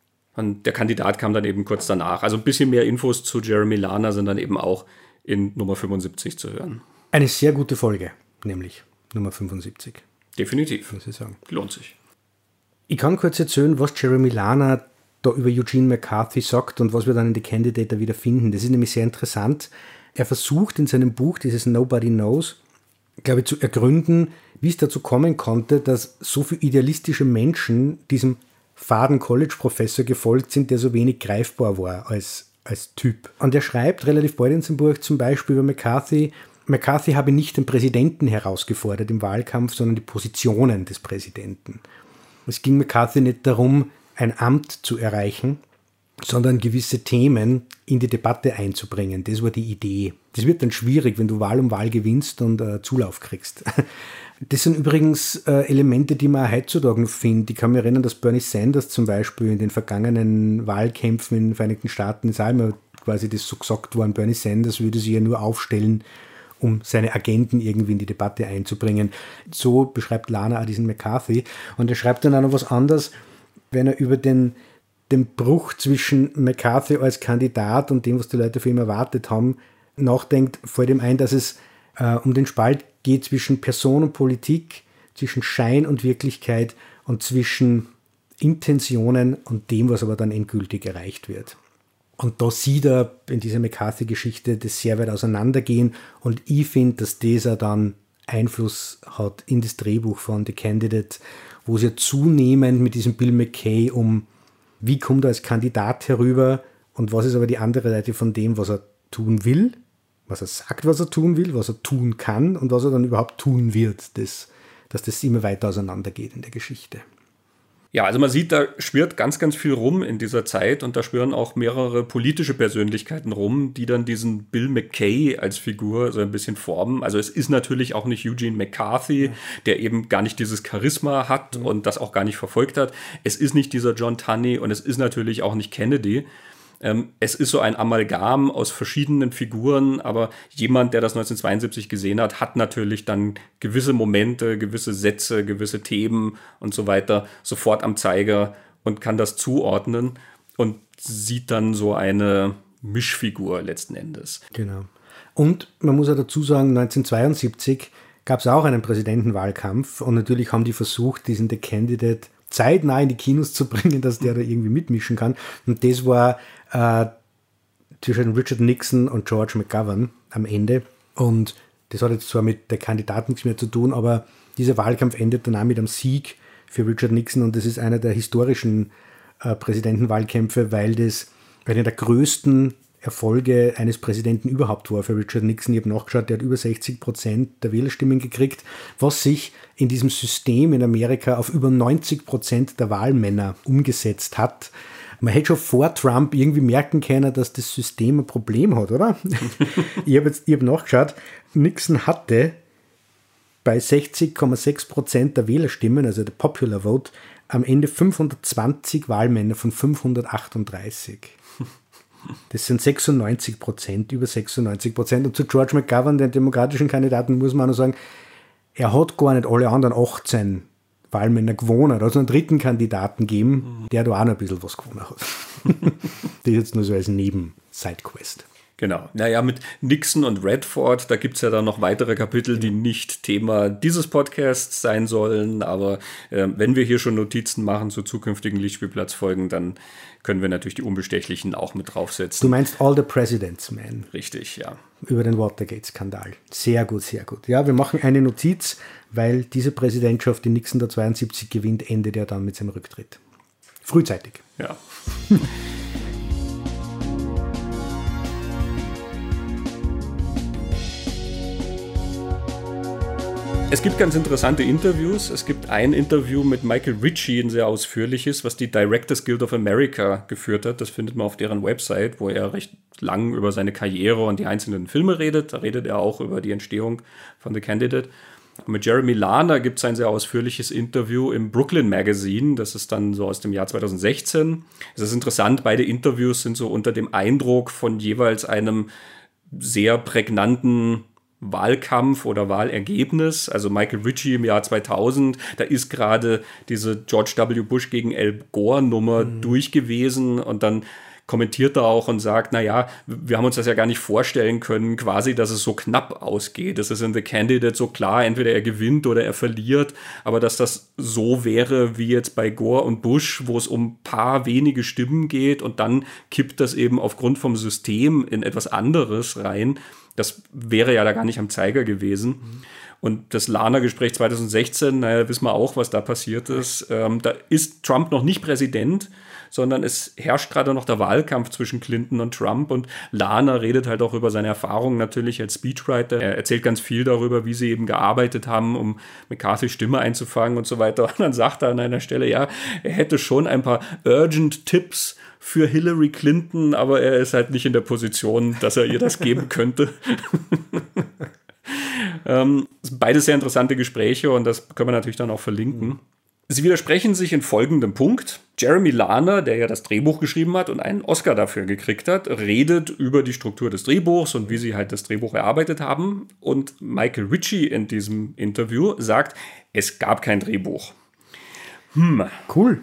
A: Und der Kandidat kam dann eben kurz danach. Also ein bisschen mehr Infos zu Jeremy Lana sind dann eben auch in Nummer 75 zu hören.
B: Eine sehr gute Folge, nämlich Nummer 75.
A: Definitiv.
B: Muss ich sagen.
A: Lohnt sich.
B: Ich kann kurz erzählen, was Jeremy Lana da über Eugene McCarthy sagt und was wir dann in The Candidate wieder finden. Das ist nämlich sehr interessant. Er versucht in seinem Buch, dieses Nobody Knows, glaube ich, zu ergründen, wie es dazu kommen konnte, dass so viele idealistische Menschen diesem faden College-Professor gefolgt sind, der so wenig greifbar war als Typ. Und er schreibt relativ bald in seinem Buch zum Beispiel über McCarthy habe nicht den Präsidenten herausgefordert im Wahlkampf, sondern die Positionen des Präsidenten. Es ging McCarthy nicht darum, ein Amt zu erreichen, sondern gewisse Themen in die Debatte einzubringen. Das war die Idee. Das wird dann schwierig, wenn du Wahl um Wahl gewinnst und Zulauf kriegst. Das sind übrigens Elemente, die man heutzutage noch findet. Ich kann mich erinnern, dass Bernie Sanders zum Beispiel in den vergangenen Wahlkämpfen in den Vereinigten Staaten, ist auch immer quasi das so gesagt worden, Bernie Sanders würde sich ja nur aufstellen, um seine Agenten irgendwie in die Debatte einzubringen. So beschreibt Lana auch diesen McCarthy. Und er schreibt dann auch noch was anderes, wenn er über den Bruch zwischen McCarthy als Kandidat und dem, was die Leute von ihm erwartet haben, nachdenkt, fällt ihm ein, dass es um den Spalt geht zwischen Person und Politik, zwischen Schein und Wirklichkeit und zwischen Intentionen und dem, was aber dann endgültig erreicht wird. Und da sieht er in dieser McCarthy-Geschichte das sehr weit auseinandergehen, und ich finde, dass dieser dann Einfluss hat in das Drehbuch von The Candidate, wo es ja zunehmend mit diesem Bill McKay wie kommt er als Kandidat herüber und was ist aber die andere Seite von dem, was er tun will, was er sagt, was er tun will, was er tun kann und was er dann überhaupt tun wird, dass das immer weiter auseinandergeht in der Geschichte.
A: Ja, also man sieht, da schwirrt ganz, ganz viel rum in dieser Zeit, und da schwirren auch mehrere politische Persönlichkeiten rum, die dann diesen Bill McKay als Figur so ein bisschen formen. Also es ist natürlich auch nicht Eugene McCarthy, der eben gar nicht dieses Charisma hat und das auch gar nicht verfolgt hat. Es ist nicht dieser John Tunney und es ist natürlich auch nicht Kennedy. Es ist so ein Amalgam aus verschiedenen Figuren, aber jemand, der das 1972 gesehen hat, hat natürlich dann gewisse Momente, gewisse Sätze, gewisse Themen und so weiter sofort am Zeiger und kann das zuordnen und sieht dann so eine Mischfigur letzten Endes.
B: Genau. Und man muss ja dazu sagen, 1972 gab es auch einen Präsidentenwahlkampf und natürlich haben die versucht, diesen The Candidate zeitnah in die Kinos zu bringen, dass der da irgendwie mitmischen kann. Und das war zwischen Richard Nixon und George McGovern am Ende. Und das hat jetzt zwar mit der Kandidat nichts mehr zu tun, aber dieser Wahlkampf endet dann auch mit einem Sieg für Richard Nixon. Und das ist einer der historischen Präsidentenwahlkämpfe, weil das einer der größten Erfolge eines Präsidenten überhaupt war für Richard Nixon. Ich habe nachgeschaut, der hat über 60% der Wählerstimmen gekriegt, was sich in diesem System in Amerika auf über 90% der Wahlmänner umgesetzt hat. Man hätte schon vor Trump irgendwie merken können, dass das System ein Problem hat, oder? Ich habe nachgeschaut, Nixon hatte bei 60,6% der Wählerstimmen, also der Popular Vote, am Ende 520 Wahlmänner von 538. Das sind 96%, über 96%. Und zu George McGovern, den demokratischen Kandidaten, muss man auch noch sagen, er hat gar nicht alle anderen 18 Wahlmänner gewonnen. Also einen dritten Kandidaten geben, der da auch noch ein bisschen was gewonnen hat. Das ist jetzt nur so als Neben-Sidequest.
A: Genau. Naja, mit Nixon und Redford, da gibt es ja dann noch weitere Kapitel, die nicht Thema dieses Podcasts sein sollen. Aber wenn wir hier schon Notizen machen zu zukünftigen Lichtspielplatzfolgen, dann können wir natürlich die Unbestechlichen auch mit draufsetzen.
B: Du meinst All the President's Men.
A: Richtig, ja.
B: Über den Watergate-Skandal. Sehr gut, sehr gut. Ja, wir machen eine Notiz, weil diese Präsidentschaft, die Nixon da 72 gewinnt, endet ja dann mit seinem Rücktritt. Frühzeitig.
A: Ja. Es gibt ganz interessante Interviews. Es gibt ein Interview mit Michael Ritchie, ein sehr ausführliches, was die Directors Guild of America geführt hat. Das findet man auf deren Website, wo er recht lang über seine Karriere und die einzelnen Filme redet. Da redet er auch über die Entstehung von The Candidate. Mit Jeremy Larner gibt es ein sehr ausführliches Interview im Brooklyn Magazine. Das ist dann so aus dem Jahr 2016. Es ist interessant, beide Interviews sind so unter dem Eindruck von jeweils einem sehr prägnanten Wahlkampf oder Wahlergebnis. Also Michael Ritchie im Jahr 2000, da ist gerade diese George W. Bush gegen Al Gore Nummer durch gewesen und dann kommentiert er auch und sagt, naja, wir haben uns das ja gar nicht vorstellen können, quasi, dass es so knapp ausgeht. Es ist in The Candidate so klar, entweder er gewinnt oder er verliert, aber dass das so wäre wie jetzt bei Gore und Bush, wo es um ein paar wenige Stimmen geht und dann kippt das eben aufgrund vom System in etwas anderes rein. Das wäre ja da gar nicht am Zeiger gewesen. Und das Larner-Gespräch 2016, naja, wissen wir auch, was da passiert ist. Da ist Trump noch nicht Präsident, sondern es herrscht gerade noch der Wahlkampf zwischen Clinton und Trump. Und Larner redet halt auch über seine Erfahrungen natürlich als Speechwriter. Er erzählt ganz viel darüber, wie sie eben gearbeitet haben, um McCarthys Stimme einzufangen und so weiter. Und dann sagt er an einer Stelle, ja, er hätte schon ein paar urgent Tipps für Hillary Clinton, aber er ist halt nicht in der Position, dass er ihr das geben könnte. Beides sehr interessante Gespräche und das können wir natürlich dann auch verlinken. Sie widersprechen sich in folgendem Punkt. Jeremy Larner, der ja das Drehbuch geschrieben hat und einen Oscar dafür gekriegt hat, redet über die Struktur des Drehbuchs und wie sie halt das Drehbuch erarbeitet haben. Und Michael Ritchie in diesem Interview sagt, es gab kein Drehbuch.
B: Cool.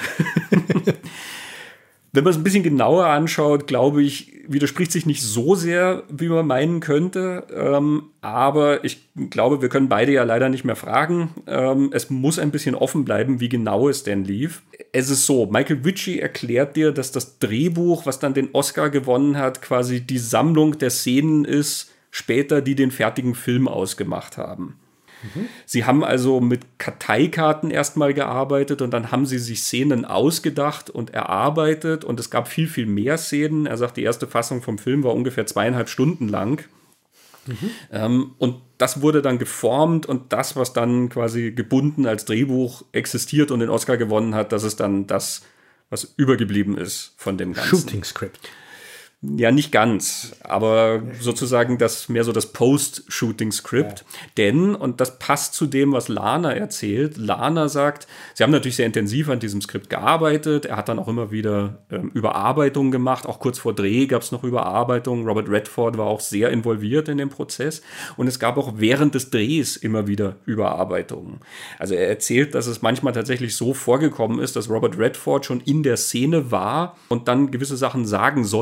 A: Wenn man es ein bisschen genauer anschaut, glaube ich, widerspricht sich nicht so sehr, wie man meinen könnte. Aber ich glaube, wir können beide ja leider nicht mehr fragen. Es muss ein bisschen offen bleiben, wie genau es denn lief. Es ist so, Michael Ritchie erklärt dir, dass das Drehbuch, was dann den Oscar gewonnen hat, quasi die Sammlung der Szenen ist, später, die den fertigen Film ausgemacht haben. Sie haben also mit Karteikarten erstmal gearbeitet und dann haben sie sich Szenen ausgedacht und erarbeitet und es gab viel, viel mehr Szenen. Er sagt, die erste Fassung vom Film war ungefähr 2,5 Stunden lang. Und das wurde dann geformt und das, was dann quasi gebunden als Drehbuch existiert und den Oscar gewonnen hat, das ist dann das, was übergeblieben ist von dem Ganzen.
B: Shooting Script.
A: Ja, nicht ganz, aber sozusagen mehr so das Post-Shooting-Script. Ja. Denn, und das passt zu dem, was Larner erzählt, Larner sagt, sie haben natürlich sehr intensiv an diesem Skript gearbeitet, er hat dann auch immer wieder Überarbeitungen gemacht, auch kurz vor Dreh gab es noch Überarbeitungen, Robert Redford war auch sehr involviert in den Prozess und es gab auch während des Drehs immer wieder Überarbeitungen. Also er erzählt, dass es manchmal tatsächlich so vorgekommen ist, dass Robert Redford schon in der Szene war und dann gewisse Sachen sagen sollte,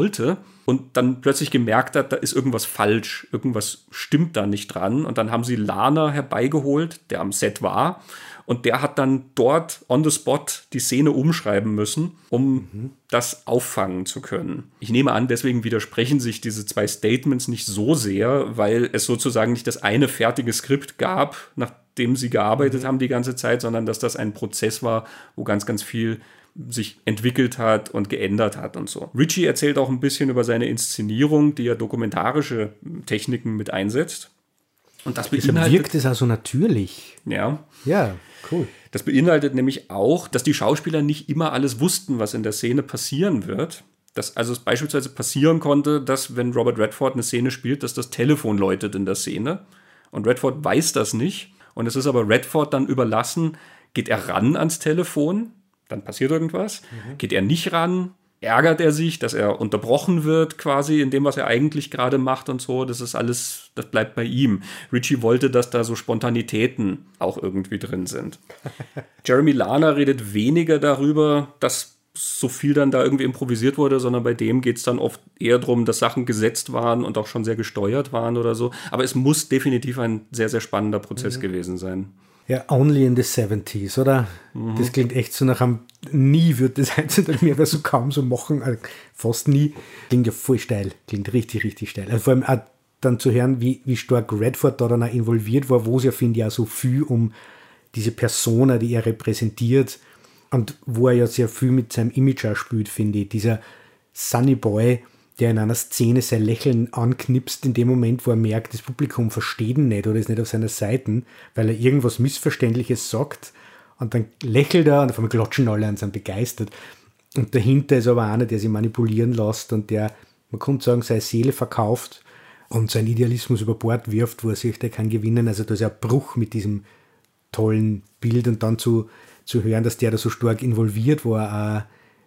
A: und dann plötzlich gemerkt hat, da ist irgendwas falsch, irgendwas stimmt da nicht dran. Und dann haben sie Lana herbeigeholt, der am Set war. Und der hat dann dort on the spot die Szene umschreiben müssen, um das auffangen zu können. Ich nehme an, deswegen widersprechen sich diese zwei Statements nicht so sehr, weil es sozusagen nicht das eine fertige Skript gab, nach dem sie gearbeitet haben die ganze Zeit, sondern dass das ein Prozess war, wo ganz, ganz viel sich entwickelt hat und geändert hat und so. Ritchie erzählt auch ein bisschen über seine Inszenierung, die ja dokumentarische Techniken mit einsetzt. Und das
B: beinhaltet, wirkt es also natürlich.
A: Ja.
B: Ja, cool.
A: Das beinhaltet nämlich auch, dass die Schauspieler nicht immer alles wussten, was in der Szene passieren wird. Dass also es beispielsweise passieren konnte, dass, wenn Robert Redford eine Szene spielt, dass das Telefon läutet in der Szene. Und Redford weiß das nicht. Und es ist aber Redford dann überlassen, geht er ran ans Telefon, dann passiert irgendwas. Geht er nicht ran, ärgert er sich, dass er unterbrochen wird quasi in dem, was er eigentlich gerade macht und so. Das ist alles, das bleibt bei ihm. Ritchie wollte, dass da so Spontanitäten auch irgendwie drin sind. Jeremy Lana redet weniger darüber, dass so viel dann da irgendwie improvisiert wurde, sondern bei dem geht es dann oft eher darum, dass Sachen gesetzt waren und auch schon sehr gesteuert waren oder so. Aber es muss definitiv ein sehr, sehr spannender Prozess gewesen sein.
B: Ja, only in the 70s, oder? Das klingt echt so nach einem, nie wird das heutzutage mehr so kaum so machen, also fast nie. Klingt ja voll steil, klingt richtig, richtig steil. Also vor allem auch dann zu hören, wie stark Redford da dann auch involviert war, wo es ja, finde ich, auch so viel um diese Persona, die er repräsentiert, und wo er ja sehr viel mit seinem Image auch spielt, finde ich. Dieser Sunny Boy, der in einer Szene sein Lächeln anknipst in dem Moment, wo er merkt, das Publikum versteht ihn nicht oder ist nicht auf seiner Seite, weil er irgendwas Missverständliches sagt, und dann lächelt er und auf einmal klatschen alle und sind begeistert. Und dahinter ist aber einer, der sich manipulieren lässt und der, man könnte sagen, seine Seele verkauft und seinen Idealismus über Bord wirft, wo er sich, der kann gewinnen. Also da ist ein Bruch mit diesem tollen Bild, und dann zu hören, dass der da so stark involviert war,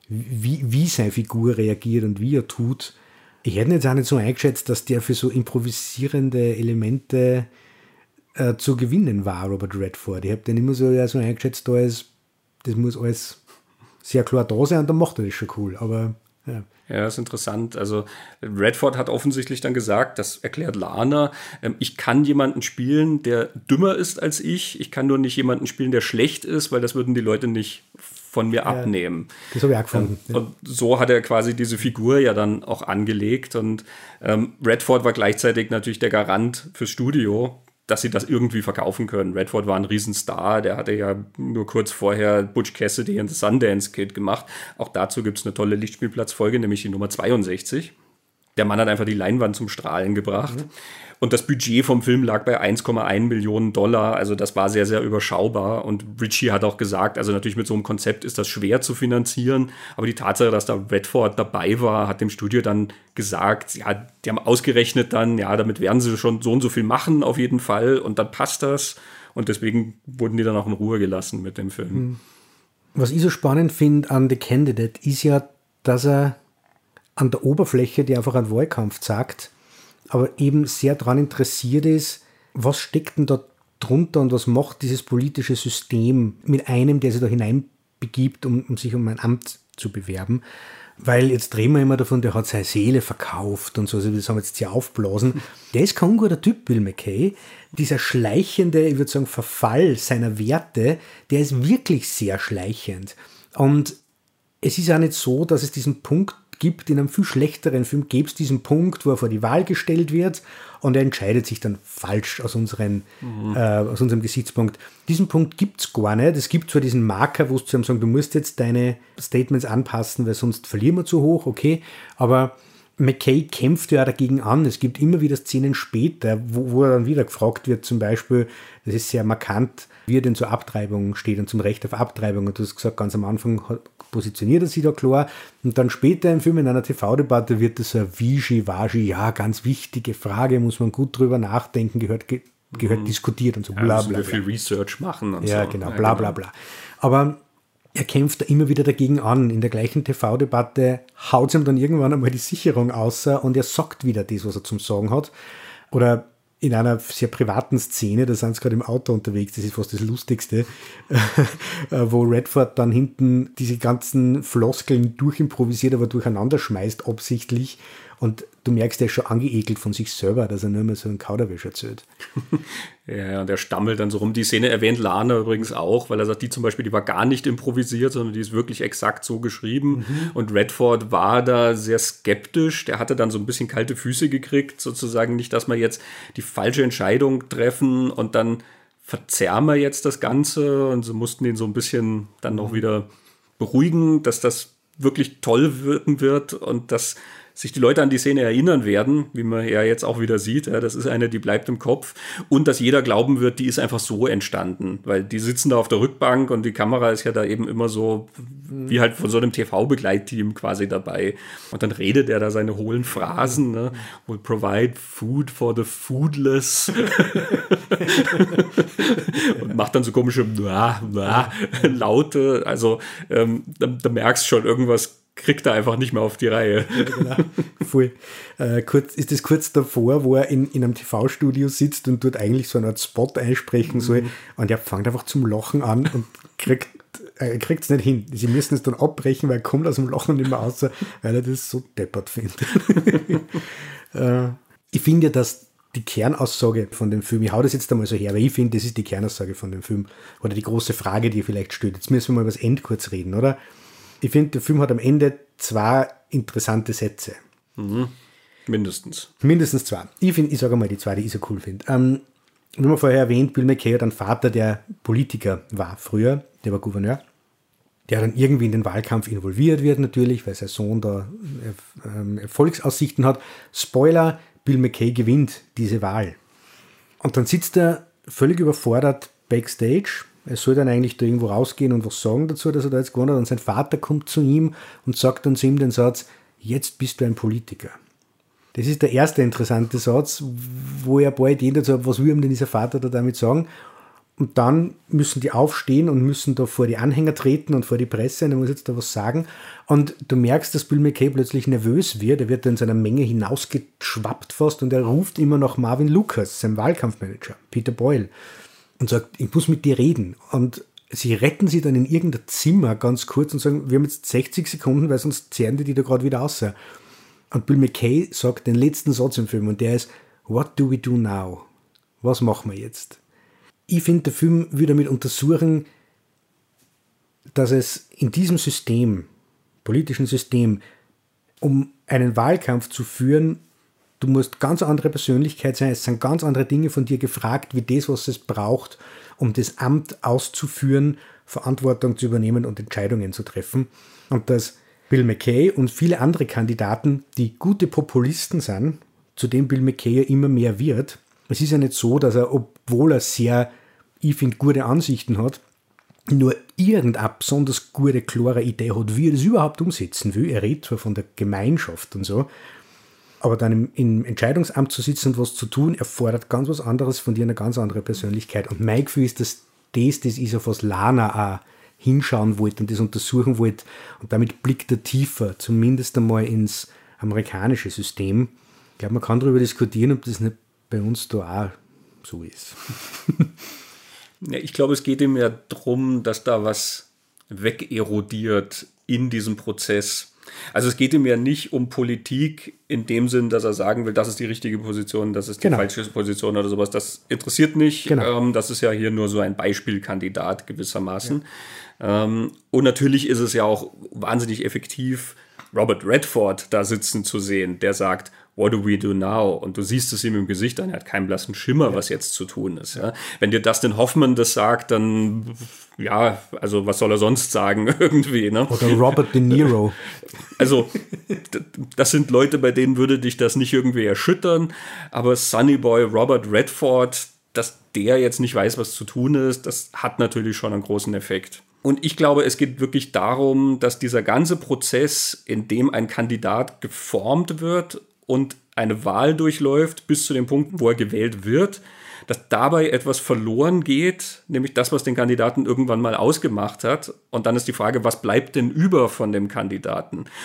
B: wie seine Figur reagiert und wie er tut. Ich hätte jetzt auch nicht so eingeschätzt, dass der für so improvisierende Elemente zu gewinnen war, Robert Redford. Ich habe den immer so eingeschätzt, das muss alles sehr klar da sein, und dann macht er das schon cool. Aber ja.
A: Ja, das ist interessant. Also Redford hat offensichtlich dann gesagt, das erklärt Lana, ich kann jemanden spielen, der dümmer ist als ich kann nur nicht jemanden spielen, der schlecht ist, weil das würden die Leute nicht von mir abnehmen.
B: Das habe ich auch gefunden.
A: Und so hat er quasi diese Figur ja dann auch angelegt, und Redford war gleichzeitig natürlich der Garant fürs Studio, dass sie das irgendwie verkaufen können. Redford war ein Riesenstar, der hatte ja nur kurz vorher Butch Cassidy and the Sundance Kid gemacht. Auch dazu gibt es eine tolle Lichtspielplatzfolge, nämlich die Nummer 62. Der Mann hat einfach die Leinwand zum Strahlen gebracht. Und das Budget vom Film lag bei 1,1 Millionen $. Also das war sehr, sehr überschaubar. Und Ritchie hat auch gesagt, also natürlich mit so einem Konzept ist das schwer zu finanzieren. Aber die Tatsache, dass da Redford dabei war, hat dem Studio dann gesagt, ja, die haben ausgerechnet dann, ja, damit werden sie schon so und so viel machen auf jeden Fall. Und dann passt das. Und deswegen wurden die dann auch in Ruhe gelassen mit dem Film.
B: Was ich so spannend finde an The Candidate ist ja, dass er an der Oberfläche, die einfach einen Wahlkampf zeigt, aber eben sehr daran interessiert ist, was steckt denn da drunter und was macht dieses politische System mit einem, der sich da hineinbegibt, um sich um ein Amt zu bewerben. Weil jetzt reden wir immer davon, der hat seine Seele verkauft und so, also das haben wir jetzt sehr aufblasen. Der ist kein unguter Typ, Bill McKay. Dieser schleichende, ich würde sagen, Verfall seiner Werte, der ist wirklich sehr schleichend. Und es ist auch nicht so, dass es diesen Punkt gibt, in einem viel schlechteren Film gäbe es diesen Punkt, wo er vor die Wahl gestellt wird und er entscheidet sich dann falsch aus unserem Gesichtspunkt. Diesen Punkt gibt es gar nicht. Es gibt zwar diesen Marker, wo sie zu ihm sagen, du musst jetzt deine Statements anpassen, weil sonst verlieren wir zu hoch, okay, aber McKay kämpft ja dagegen an. Es gibt immer wieder Szenen später, wo er dann wieder gefragt wird, zum Beispiel, das ist sehr markant, wie er denn zur Abtreibung steht und zum Recht auf Abtreibung. Und du hast gesagt, ganz am Anfang positioniert er sich da klar. Und dann später im Film, in einer TV-Debatte, wird das so ein Wischi-Waschi, ja, ganz wichtige Frage, muss man gut drüber nachdenken, gehört diskutiert und so, bla bla bla.
A: Wir viel Research machen und
B: ja, so. Genau, bla bla bla. Aber er kämpft da immer wieder dagegen an. In der gleichen TV-Debatte haut ihm dann irgendwann einmal die Sicherung außer und er sagt wieder das, was er zum Sagen hat. Oder in einer sehr privaten Szene, da sind sie gerade im Auto unterwegs, das ist fast das Lustigste, wo Redford dann hinten diese ganzen Floskeln durchimprovisiert, aber durcheinander schmeißt, absichtlich. Und du merkst, der ist schon angeekelt von sich selber, dass er nur mehr so einen Kauderwelsch erzählt.
A: Ja, und der stammelt dann so rum. Die Szene erwähnt Lana übrigens auch, weil er sagt, die zum Beispiel, die war gar nicht improvisiert, sondern die ist wirklich exakt so geschrieben. Und Redford war da sehr skeptisch. Der hatte dann so ein bisschen kalte Füße gekriegt, sozusagen nicht, dass wir jetzt die falsche Entscheidung treffen und dann verzerren wir jetzt das Ganze. Und sie mussten ihn so ein bisschen dann noch wieder beruhigen, dass das wirklich toll wirken wird und dass sich die Leute an die Szene erinnern werden, wie man ja jetzt auch wieder sieht. Ja, das ist eine, die bleibt im Kopf. Und dass jeder glauben wird, die ist einfach so entstanden. Weil die sitzen da auf der Rückbank und die Kamera ist ja da eben immer so, wie halt von so einem TV-Begleitteam quasi dabei. Und dann redet er da seine hohlen Phrasen. Ne? We'll provide food for the foodless. Und macht dann so komische Laute. Also da merkst du schon, irgendwas kriegt er einfach nicht mehr auf die Reihe.
B: Ja, genau. Voll. Ist das kurz davor, wo er in einem TV-Studio sitzt und dort eigentlich so eine Art Spot einsprechen soll und er fängt einfach zum Lachen an und kriegt es nicht hin. Sie müssen es dann abbrechen, weil er kommt aus dem Lachen nicht mehr raus, weil er das so deppert findet. Ich finde ja, dass die Kernaussage von dem Film, ich hau das jetzt einmal so her, weil ich finde, das ist die Kernaussage von dem Film oder die große Frage, die ihr vielleicht stellt. Jetzt müssen wir mal über das End kurz reden, oder? Ich finde, der Film hat am Ende 2 interessante Sätze.
A: Mindestens.
B: Mindestens 2. Ich sage mal die 2, die ich so cool finde. Wie man vorher erwähnt, Bill McKay hat einen Vater, der Politiker war früher, der war Gouverneur, der dann irgendwie in den Wahlkampf involviert wird natürlich, weil sein Sohn da Erfolgsaussichten hat. Spoiler, Bill McKay gewinnt diese Wahl. Und dann sitzt er völlig überfordert backstage. Er soll dann eigentlich da irgendwo rausgehen und was sagen dazu, dass er da jetzt gewonnen hat. Und sein Vater kommt zu ihm und sagt dann zu ihm den Satz, jetzt bist du ein Politiker. Das ist der erste interessante Satz, wo er bald jeder sagt, was will ihm denn dieser Vater da damit sagen? Und dann müssen die aufstehen und müssen da vor die Anhänger treten und vor die Presse und er muss jetzt da was sagen. Und du merkst, dass Bill McKay plötzlich nervös wird. Er wird da in seiner Menge hinausgeschwappt fast und er ruft immer nach Marvin Lucas, seinem Wahlkampfmanager, Peter Boyle, und sagt, ich muss mit dir reden. Und sie retten sie dann in irgendein Zimmer ganz kurz und sagen, wir haben jetzt 60 Sekunden, weil sonst zehren die da gerade wieder raus. Und Bill McKay sagt den letzten Satz im Film und der ist, what do we do now? Was machen wir jetzt? Ich finde, der Film will damit untersuchen, dass es in diesem System, politischen System, um einen Wahlkampf zu führen, du musst ganz andere Persönlichkeit sein, es sind ganz andere Dinge von dir gefragt, wie das, was es braucht, um das Amt auszuführen, Verantwortung zu übernehmen und Entscheidungen zu treffen. Und dass Bill McKay und viele andere Kandidaten, die gute Populisten sind, zu dem Bill McKay ja immer mehr wird, es ist ja nicht so, dass er, obwohl er sehr, ich finde, gute Ansichten hat, nur irgendeine besonders gute, klare Idee hat, wie er das überhaupt umsetzen will. Er redet zwar von der Gemeinschaft und so, aber dann im Entscheidungsamt zu sitzen und was zu tun, erfordert ganz was anderes von dir, eine ganz andere Persönlichkeit. Und mein Gefühl ist, dass das ist, auf was Lana auch hinschauen wollte und das untersuchen wollte. Und damit blickt er tiefer, zumindest einmal ins amerikanische System. Ich glaube, man kann darüber diskutieren, ob das nicht bei uns da auch so ist.
A: Ja, ich glaube, es geht ihm ja darum, dass da was wegerodiert in diesem Prozess. Also es geht ihm ja nicht um Politik in dem Sinn, dass er sagen will, das ist die richtige Position, das ist die falsche Position oder sowas. Das interessiert nicht. Genau. Das ist ja hier nur so ein Beispielkandidat gewissermaßen. Ja. Und natürlich ist es ja auch wahnsinnig effektiv, Robert Redford da sitzen zu sehen, der sagt, what do we do now? Und du siehst es ihm im Gesicht an, er hat keinen blassen Schimmer, was jetzt zu tun ist. Ja? Wenn dir Dustin Hoffman das sagt, dann, ja, also was soll er sonst sagen irgendwie? Ne?
B: Oder Robert De Niro.
A: Also das sind Leute, bei denen würde dich das nicht irgendwie erschüttern, aber Sonny Boy Robert Redford, dass der jetzt nicht weiß, was zu tun ist, das hat natürlich schon einen großen Effekt. Und ich glaube, es geht wirklich darum, dass dieser ganze Prozess, in dem ein Kandidat geformt wird und eine Wahl durchläuft, bis zu dem Punkt, wo er gewählt wird, dass dabei etwas verloren geht, nämlich das, was den Kandidaten irgendwann mal ausgemacht hat. Und dann ist die Frage, was bleibt denn über von dem Kandidaten? Und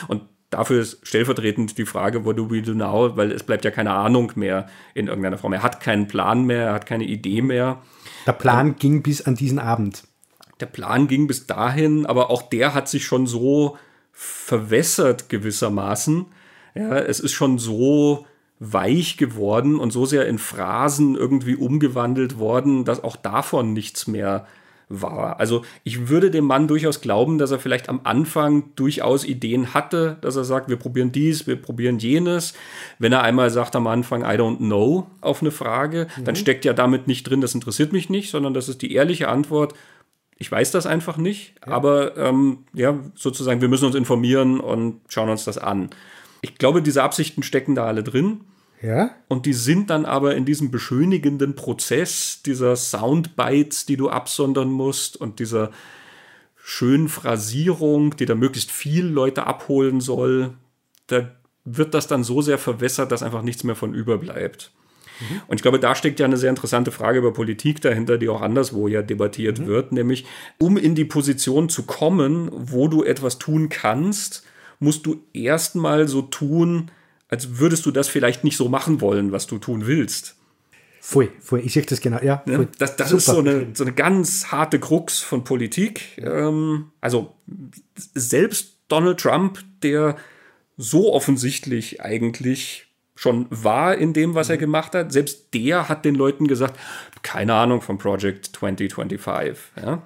A: dafür ist stellvertretend die Frage, what do we do now, weil es bleibt ja keine Ahnung mehr in irgendeiner Form. Er hat keinen Plan mehr, er hat keine Idee mehr.
B: Der Plan ging bis an diesen Abend.
A: Der Plan ging bis dahin, aber auch der hat sich schon so verwässert gewissermaßen. Ja, es ist schon so weich geworden und so sehr in Phrasen irgendwie umgewandelt worden, dass auch davon nichts mehr war. Also ich würde dem Mann durchaus glauben, dass er vielleicht am Anfang durchaus Ideen hatte, dass er sagt, wir probieren dies, wir probieren jenes. Wenn er einmal sagt am Anfang, I don't know, auf eine Frage, dann steckt ja damit nicht drin, das interessiert mich nicht, sondern das ist die ehrliche Antwort, ich weiß das einfach nicht, aber sozusagen, wir müssen uns informieren und schauen uns das an. Ich glaube, diese Absichten stecken da alle drin.
B: Ja.
A: Und die sind dann aber in diesem beschönigenden Prozess dieser Soundbites, die du absondern musst und dieser schönen Phrasierung, die da möglichst viel Leute abholen soll, da wird das dann so sehr verwässert, dass einfach nichts mehr von überbleibt. Und ich glaube, da steckt ja eine sehr interessante Frage über Politik dahinter, die auch anderswo ja debattiert wird, nämlich um in die Position zu kommen, wo du etwas tun kannst, musst du erstmal so tun, als würdest du das vielleicht nicht so machen wollen, was du tun willst.
B: Voll. Ich sehe das genau. Ja, voll.
A: Das ist so eine ganz harte Krux von Politik. Also selbst Donald Trump, der so offensichtlich eigentlich schon war in dem, was er gemacht hat, selbst der hat den Leuten gesagt, keine Ahnung von Project 2025. Ja?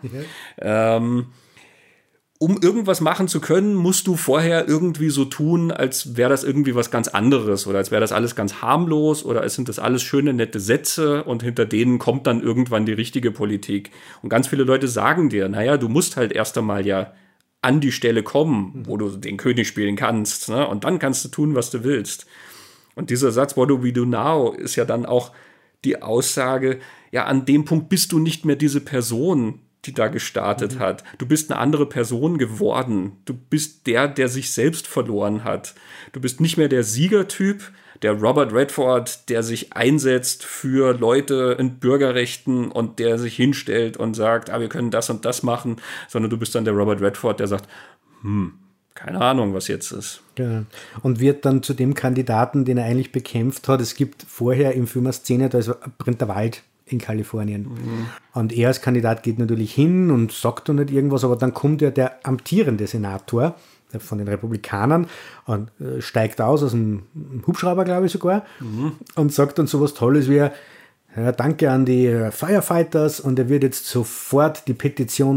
A: Um irgendwas machen zu können, musst du vorher irgendwie so tun, als wäre das irgendwie was ganz anderes oder als wäre das alles ganz harmlos oder als sind das alles schöne, nette Sätze und hinter denen kommt dann irgendwann die richtige Politik. Und ganz viele Leute sagen dir, naja, du musst halt erst einmal ja an die Stelle kommen, wo du den König spielen kannst, ne? Und dann kannst du tun, was du willst. Und dieser Satz, what do we do now, ist ja dann auch die Aussage, ja, an dem Punkt bist du nicht mehr diese Person, die da gestartet hat. Du bist eine andere Person geworden. Du bist der sich selbst verloren hat. Du bist nicht mehr der Siegertyp, der Robert Redford, der sich einsetzt für Leute in Bürgerrechten und der sich hinstellt und sagt, wir können das und das machen, sondern du bist dann der Robert Redford, der sagt, keine Ahnung, was jetzt ist.
B: Genau. Und wird dann zu dem Kandidaten, den er eigentlich bekämpft hat. Es gibt vorher im Film eine Szene, da brennt der Wald in Kalifornien. Und er als Kandidat geht natürlich hin und sagt dann nicht irgendwas, aber dann kommt ja der amtierende Senator von den Republikanern und steigt aus dem Hubschrauber, glaube ich sogar, und sagt dann sowas Tolles wie, ja, danke an die Firefighters und er wird jetzt sofort die Petition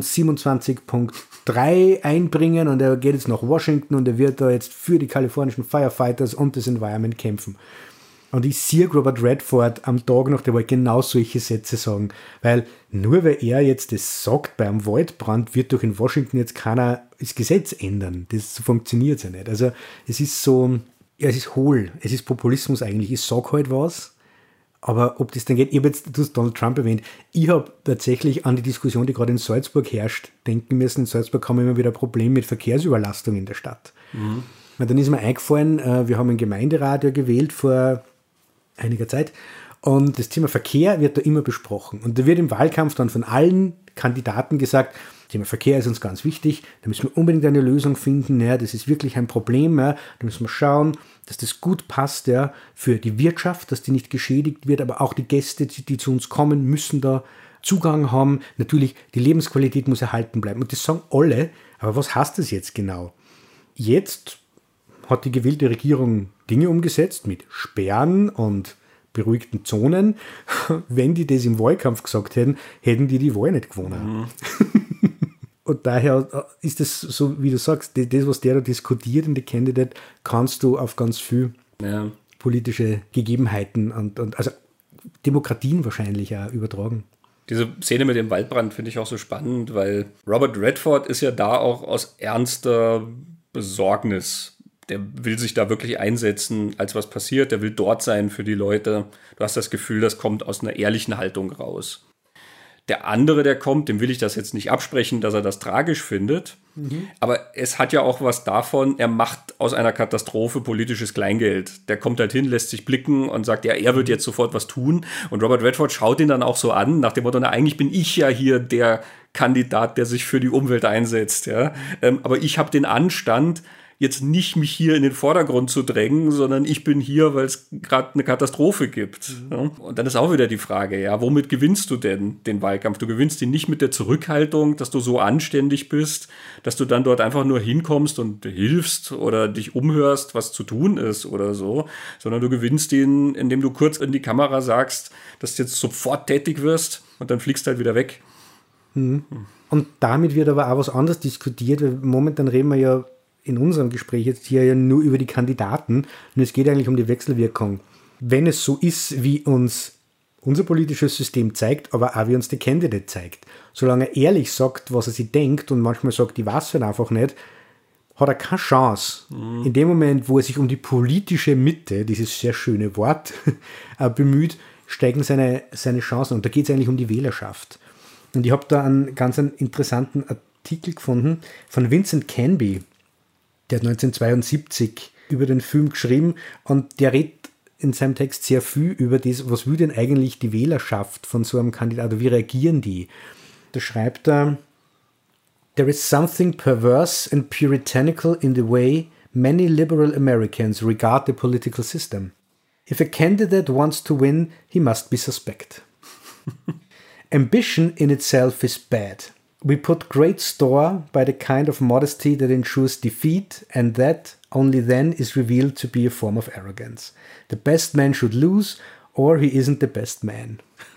B: 27.3 einbringen und er geht jetzt nach Washington und er wird da jetzt für die kalifornischen Firefighters und das Environment kämpfen. Und ich sehe Robert Redford am Tag noch, der wollte genau solche Sätze sagen. Weil nur weil er jetzt das sagt bei einem Waldbrand, wird doch in Washington jetzt keiner das Gesetz ändern. Das funktioniert ja nicht. Also es ist so, ja, es ist hohl. Es ist Populismus eigentlich. Ich sage halt was, aber ob das dann geht, ich habe jetzt, du hast Donald Trump erwähnt, ich habe tatsächlich an die Diskussion, die gerade in Salzburg herrscht, denken müssen. In Salzburg haben wir immer wieder ein Problem mit Verkehrsüberlastung in der Stadt. Und dann ist mir eingefallen, wir haben ein Gemeinderat ja gewählt vor einiger Zeit. Und das Thema Verkehr wird da immer besprochen. Und da wird im Wahlkampf dann von allen Kandidaten gesagt, Thema Verkehr ist uns ganz wichtig, da müssen wir unbedingt eine Lösung finden, ja, das ist wirklich ein Problem, ja, da müssen wir schauen, dass das gut passt, ja, für die Wirtschaft, dass die nicht geschädigt wird, aber auch die Gäste, die zu uns kommen, müssen da Zugang haben. Natürlich, die Lebensqualität muss erhalten bleiben. Und das sagen alle, aber was heißt das jetzt genau? Jetzt hat die gewählte Regierung Dinge umgesetzt mit Sperren und beruhigten Zonen. Wenn die das im Wahlkampf gesagt hätten, hätten die Wahl nicht gewonnen. Und daher ist es so, wie du sagst, das, was der da diskutiert in der Candidate, kannst du auf ganz viel politische Gegebenheiten und also Demokratien wahrscheinlich auch übertragen.
A: Diese Szene mit dem Waldbrand finde ich auch so spannend, weil Robert Redford ist ja da auch aus ernster Besorgnis. Der will sich da wirklich einsetzen, als was passiert. Der will dort sein für die Leute. Du hast das Gefühl, das kommt aus einer ehrlichen Haltung raus. Der andere, der kommt, dem will ich das jetzt nicht absprechen, dass er das tragisch findet. Aber es hat ja auch was davon, er macht aus einer Katastrophe politisches Kleingeld. Der kommt halt hin, lässt sich blicken und sagt, ja, er wird jetzt sofort was tun. Und Robert Redford schaut ihn dann auch so an, nach dem Motto, na, eigentlich bin ich ja hier der Kandidat, der sich für die Umwelt einsetzt. Ja? Aber ich habe den Anstand, jetzt nicht mich hier in den Vordergrund zu drängen, sondern ich bin hier, weil es gerade eine Katastrophe gibt. Ja? Und dann ist auch wieder die Frage, ja, womit gewinnst du denn den Wahlkampf? Du gewinnst ihn nicht mit der Zurückhaltung, dass du so anständig bist, dass du dann dort einfach nur hinkommst und hilfst oder dich umhörst, was zu tun ist oder so, sondern du gewinnst ihn, indem du kurz in die Kamera sagst, dass du jetzt sofort tätig wirst und dann fliegst halt wieder weg.
B: Und damit wird aber auch was anderes diskutiert, weil momentan reden wir ja in unserem Gespräch jetzt hier ja nur über die Kandidaten und es geht eigentlich um die Wechselwirkung. Wenn es so ist, wie uns unser politisches System zeigt, aber auch wie uns der Candidate zeigt, solange er ehrlich sagt, was er sich denkt und manchmal sagt, ich weiß halt einfach nicht, hat er keine Chance. In dem Moment, wo er sich um die politische Mitte, dieses sehr schöne Wort, bemüht, steigen seine Chancen. Und da geht es eigentlich um die Wählerschaft. Und ich habe da einen ganz interessanten Artikel gefunden von Vincent Canby, der hat 1972 über den Film geschrieben und der redet in seinem Text sehr viel über das, was will denn eigentlich die Wählerschaft von so einem Kandidaten, wie reagieren die? Da schreibt er, There is something perverse and puritanical in the way many liberal Americans regard the political system. If a candidate wants to win, he must be suspect. Ambition in itself is bad. We put great store by the kind of modesty that ensures defeat, and that only then is revealed to be a form of arrogance. The best man should lose, or he isn't the best man.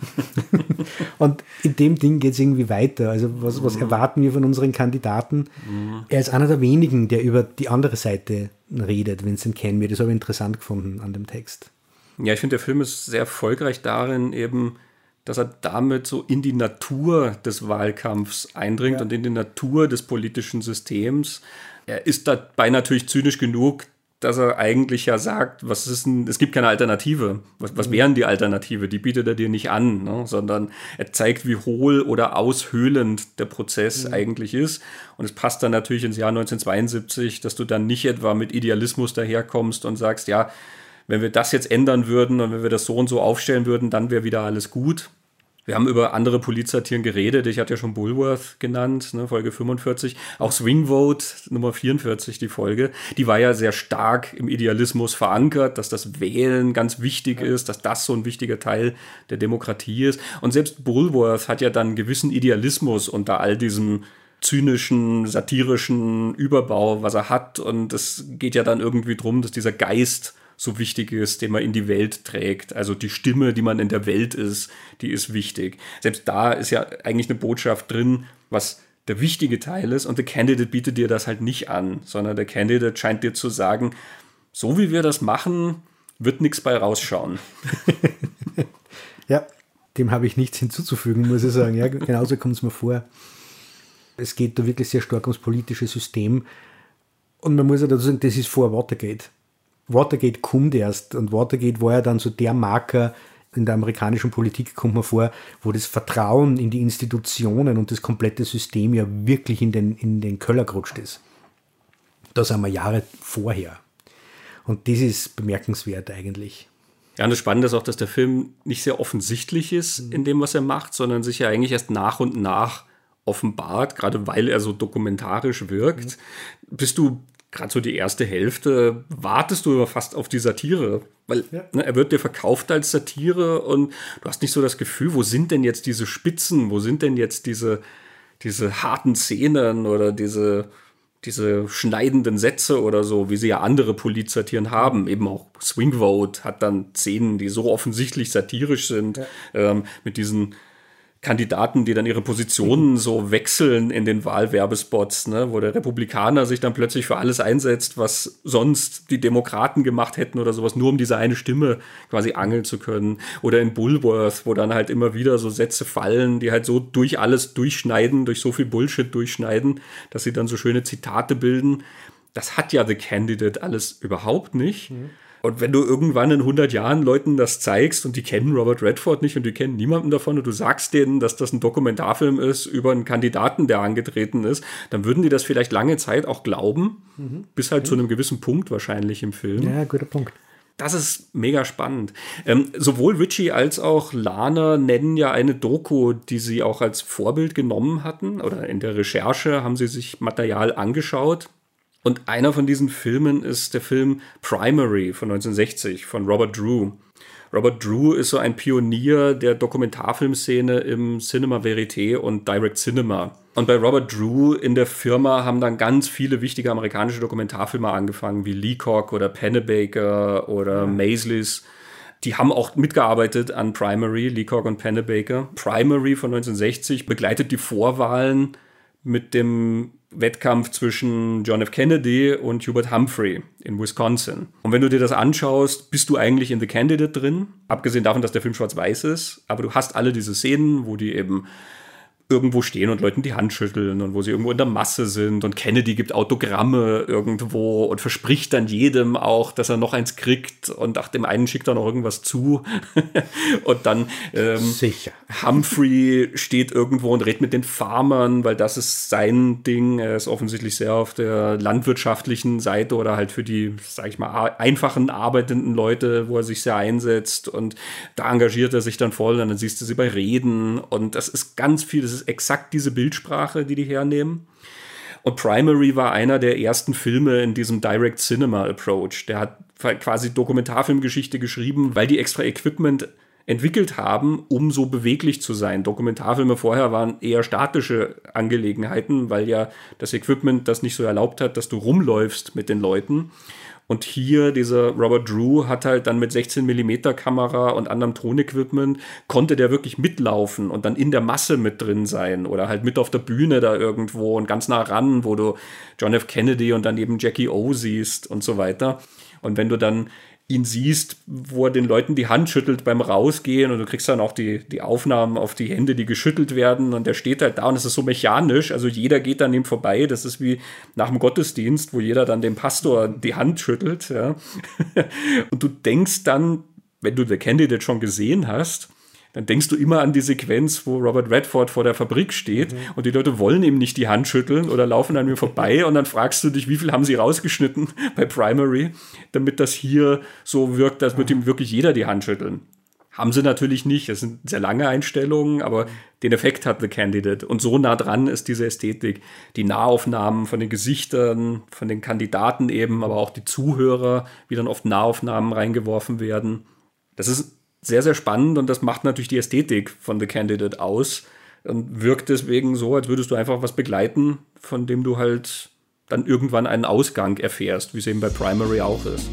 B: Und in dem Ding geht es irgendwie weiter. Also was erwarten wir von unseren Kandidaten? Er ist einer der wenigen, der über die andere Seite redet, Vincent Canby. Das habe ich interessant gefunden an dem Text.
A: Ja, ich finde, der Film ist sehr erfolgreich darin, eben, dass er damit so in die Natur des Wahlkampfs eindringt und in die Natur des politischen Systems. Er ist dabei natürlich zynisch genug, dass er eigentlich ja sagt, es gibt keine Alternative. Was wären die Alternative? Die bietet er dir nicht an, ne? Sondern er zeigt, wie hohl oder aushöhlend der Prozess eigentlich ist. Und es passt dann natürlich ins Jahr 1972, dass du dann nicht etwa mit Idealismus daherkommst und sagst, ja, wenn wir das jetzt ändern würden und wenn wir das so und so aufstellen würden, dann wäre wieder alles gut. Wir haben über andere Politsatiren geredet. Ich hatte ja schon Bulworth genannt, ne, Folge 45. Auch Swing Vote, Nummer 44, die Folge. Die war ja sehr stark im Idealismus verankert, dass das Wählen ganz wichtig ist, dass das so ein wichtiger Teil der Demokratie ist. Und selbst Bulworth hat ja dann einen gewissen Idealismus unter all diesem zynischen, satirischen Überbau, was er hat. Und es geht ja dann irgendwie drum, dass dieser Geist so wichtig ist, den man in die Welt trägt. Also die Stimme, die man in der Welt ist, die ist wichtig. Selbst da ist ja eigentlich eine Botschaft drin, was der wichtige Teil ist. Und der Candidate bietet dir das halt nicht an, sondern der Candidate scheint dir zu sagen, so wie wir das machen, wird nichts bei rausschauen.
B: Ja, dem habe ich nichts hinzuzufügen, muss ich sagen. Ja, genauso kommt es mir vor. Es geht da wirklich sehr stark ums politische System. Und man muss ja dazu sagen, das ist vor Watergate. Watergate kommt erst und Watergate war ja dann so der Marker in der amerikanischen Politik, kommt man vor, wo das Vertrauen in die Institutionen und das komplette System ja wirklich in den Keller gerutscht ist. Da sind wir Jahre vorher. Und das ist bemerkenswert eigentlich.
A: Ja, und das Spannende ist auch, dass der Film nicht sehr offensichtlich ist in dem, was er macht, sondern sich ja eigentlich erst nach und nach offenbart, gerade weil er so dokumentarisch wirkt. Bist du gerade so die erste Hälfte, wartest du aber fast auf die Satire, weil er wird dir verkauft als Satire und du hast nicht so das Gefühl, wo sind denn jetzt diese Spitzen, wo sind denn jetzt diese harten Szenen oder diese schneidenden Sätze oder so, wie sie ja andere Politsatiren haben. Eben auch Swing Vote hat dann Szenen, die so offensichtlich satirisch sind, mit diesen Kandidaten, die dann ihre Positionen so wechseln in den Wahlwerbespots, ne, wo der Republikaner sich dann plötzlich für alles einsetzt, was sonst die Demokraten gemacht hätten oder sowas, nur um diese eine Stimme quasi angeln zu können. Oder in Bulworth, wo dann halt immer wieder so Sätze fallen, die halt so durch alles durchschneiden, durch so viel Bullshit durchschneiden, dass sie dann so schöne Zitate bilden. Das hat ja The Candidate alles überhaupt nicht. Und wenn du irgendwann in 100 Jahren Leuten das zeigst und die kennen Robert Redford nicht und die kennen niemanden davon und du sagst denen, dass das ein Dokumentarfilm ist über einen Kandidaten, der angetreten ist, dann würden die das vielleicht lange Zeit auch glauben, bis halt zu einem gewissen Punkt wahrscheinlich im Film.
B: Ja, guter Punkt.
A: Das ist mega spannend. Sowohl Ritchie als auch Lana nennen ja eine Doku, die sie auch als Vorbild genommen hatten oder in der Recherche haben sie sich Material angeschaut. Und einer von diesen Filmen ist der Film Primary von 1960 von Robert Drew. Robert Drew ist so ein Pionier der Dokumentarfilmszene im Cinema Verité und Direct Cinema. Und bei Robert Drew in der Firma haben dann ganz viele wichtige amerikanische Dokumentarfilmer angefangen, wie Leacock oder Pennebaker oder Maisleys. Die haben auch mitgearbeitet an Primary, Leacock und Pennebaker. Primary von 1960 begleitet die Vorwahlen mit dem Wettkampf zwischen John F. Kennedy und Hubert Humphrey in Wisconsin. Und wenn du dir das anschaust, bist du eigentlich in The Candidate drin, abgesehen davon, dass der Film schwarz-weiß ist, aber du hast alle diese Szenen, wo die eben irgendwo stehen und Leuten die Hand schütteln und wo sie irgendwo in der Masse sind und Kennedy gibt Autogramme irgendwo und verspricht dann jedem auch, dass er noch eins kriegt und ach, dem einen schickt er noch irgendwas zu und dann
B: sicher.
A: Humphrey steht irgendwo und redet mit den Farmern, weil das ist sein Ding. Er ist offensichtlich sehr auf der landwirtschaftlichen Seite oder halt für die, sag ich mal, einfachen arbeitenden Leute, wo er sich sehr einsetzt und da engagiert er sich dann voll und dann siehst du sie bei Reden und das ist ganz viel, das ist exakt diese Bildsprache, die hernehmen. Und Primary war einer der ersten Filme in diesem Direct Cinema Approach. Der hat quasi Dokumentarfilmgeschichte geschrieben, weil die extra Equipment entwickelt haben, um so beweglich zu sein. Dokumentarfilme vorher waren eher statische Angelegenheiten, weil ja das Equipment das nicht so erlaubt hat, dass du rumläufst mit den Leuten. Und hier, dieser Robert Drew hat halt dann mit 16mm Kamera und anderem Tonequipment, konnte der wirklich mitlaufen und dann in der Masse mit drin sein oder halt mit auf der Bühne da irgendwo und ganz nah ran, wo du John F. Kennedy und dann eben Jackie O siehst und so weiter. Und wenn du dann ihn siehst, wo er den Leuten die Hand schüttelt beim Rausgehen und du kriegst dann auch die Aufnahmen auf die Hände, die geschüttelt werden und der steht halt da und es ist so mechanisch, also jeder geht an ihm vorbei, das ist wie nach dem Gottesdienst, wo jeder dann dem Pastor die Hand schüttelt, ja. Und du denkst dann, wenn du The Candidate schon gesehen hast, dann denkst du immer an die Sequenz, wo Robert Redford vor der Fabrik steht und die Leute wollen ihm nicht die Hand schütteln oder laufen an mir vorbei und dann fragst du dich, wie viel haben sie rausgeschnitten bei Primary, damit das hier so wirkt, als würde ihm wirklich jeder die Hand schütteln. Haben sie natürlich nicht, das sind sehr lange Einstellungen, aber den Effekt hat The Candidate und so nah dran ist diese Ästhetik. Die Nahaufnahmen von den Gesichtern, von den Kandidaten eben, aber auch die Zuhörer, wie dann oft Nahaufnahmen reingeworfen werden. Das ist sehr, sehr spannend und das macht natürlich die Ästhetik von The Candidate aus und wirkt deswegen so, als würdest du einfach was begleiten, von dem du halt dann irgendwann einen Ausgang erfährst, wie es eben bei Primary auch ist.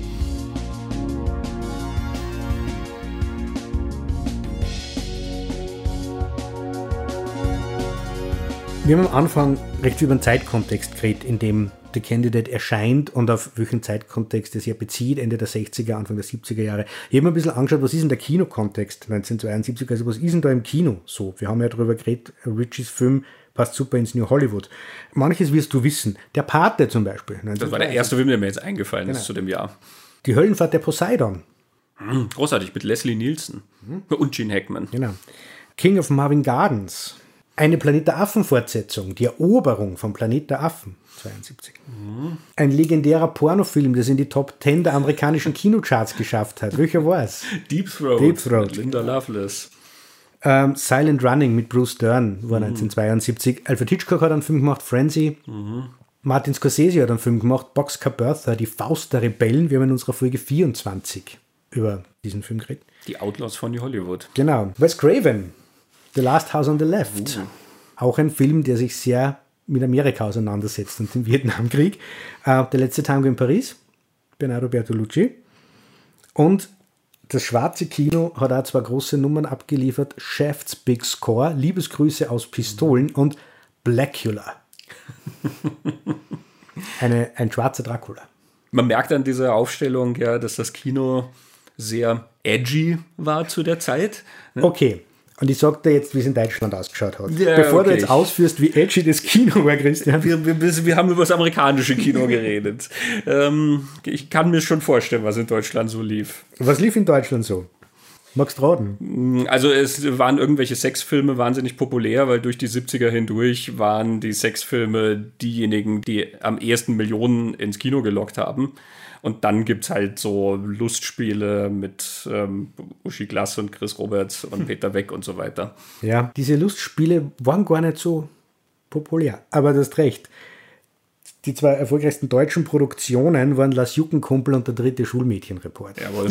B: Wir haben am Anfang recht viel über den Zeitkontext geredet, in dem The Candidate erscheint und auf welchen Zeitkontext es ja bezieht, Ende der 60er, Anfang der 70er Jahre. Ich habe mir ein bisschen angeschaut, was ist denn der Kinokontext 1972, also was ist denn da im Kino so? Wir haben ja darüber geredet, Ritchies Film passt super ins New Hollywood. Manches wirst du wissen. Der Pate zum Beispiel.
A: Das war der erste Film, der mir jetzt eingefallen ist zu dem Jahr.
B: Die Höllenfahrt der Poseidon.
A: Großartig, mit Leslie Nielsen und Gene Hackman.
B: Genau. King of Marvin Gardens. Eine Planet der Affen-Fortsetzung, die Eroberung vom Planet der Affen, 72. Ein legendärer Pornofilm, der es in die Top 10 der amerikanischen Kinocharts geschafft hat. Welcher war es?
A: Deep Throat.
B: Mit
A: Linda Lovelace.
B: Silent Running mit Bruce Dern war 1972. Alfred Hitchcock hat einen Film gemacht, Frenzy. Martin Scorsese hat einen Film gemacht, Boxcar Bertha, Die Faust der Rebellen. Wir haben in unserer Folge 24 über diesen Film geredet.
A: Die Outlaws von New Hollywood.
B: Genau. Wes Craven, The Last House on the Left. Auch ein Film, der sich sehr mit Amerika auseinandersetzt und dem Vietnamkrieg. Der letzte Tango in Paris, Bernardo Bertolucci. Und das schwarze Kino hat auch zwei große Nummern abgeliefert. Shaft's Big Score, Liebesgrüße aus Pistolen und Blackula. Ein schwarzer Dracula.
A: Man merkt an dieser Aufstellung ja, dass das Kino sehr edgy war zu der Zeit.
B: Okay. Und ich sag dir jetzt, wie es in Deutschland ausgeschaut hat.
A: Ja,
B: bevor du jetzt ausführst, wie edgy das Kino war, Christian.
A: Wir haben über das amerikanische Kino geredet. Ich kann mir schon vorstellen, was in Deutschland so lief.
B: Was lief in Deutschland so? Magst du raten?
A: Also es waren irgendwelche Sexfilme wahnsinnig populär, weil durch die 70er hindurch waren die Sexfilme diejenigen, die am ehesten Millionen ins Kino gelockt haben. Und dann gibt es halt so Lustspiele mit Uschi Glas und Chris Roberts und Peter Weck und so weiter.
B: Ja, diese Lustspiele waren gar nicht so populär. Aber du hast recht. Die 2 erfolgreichsten deutschen Produktionen waren Lass Juckenkumpel und der 3. Schulmädchenreport.
A: Jawohl.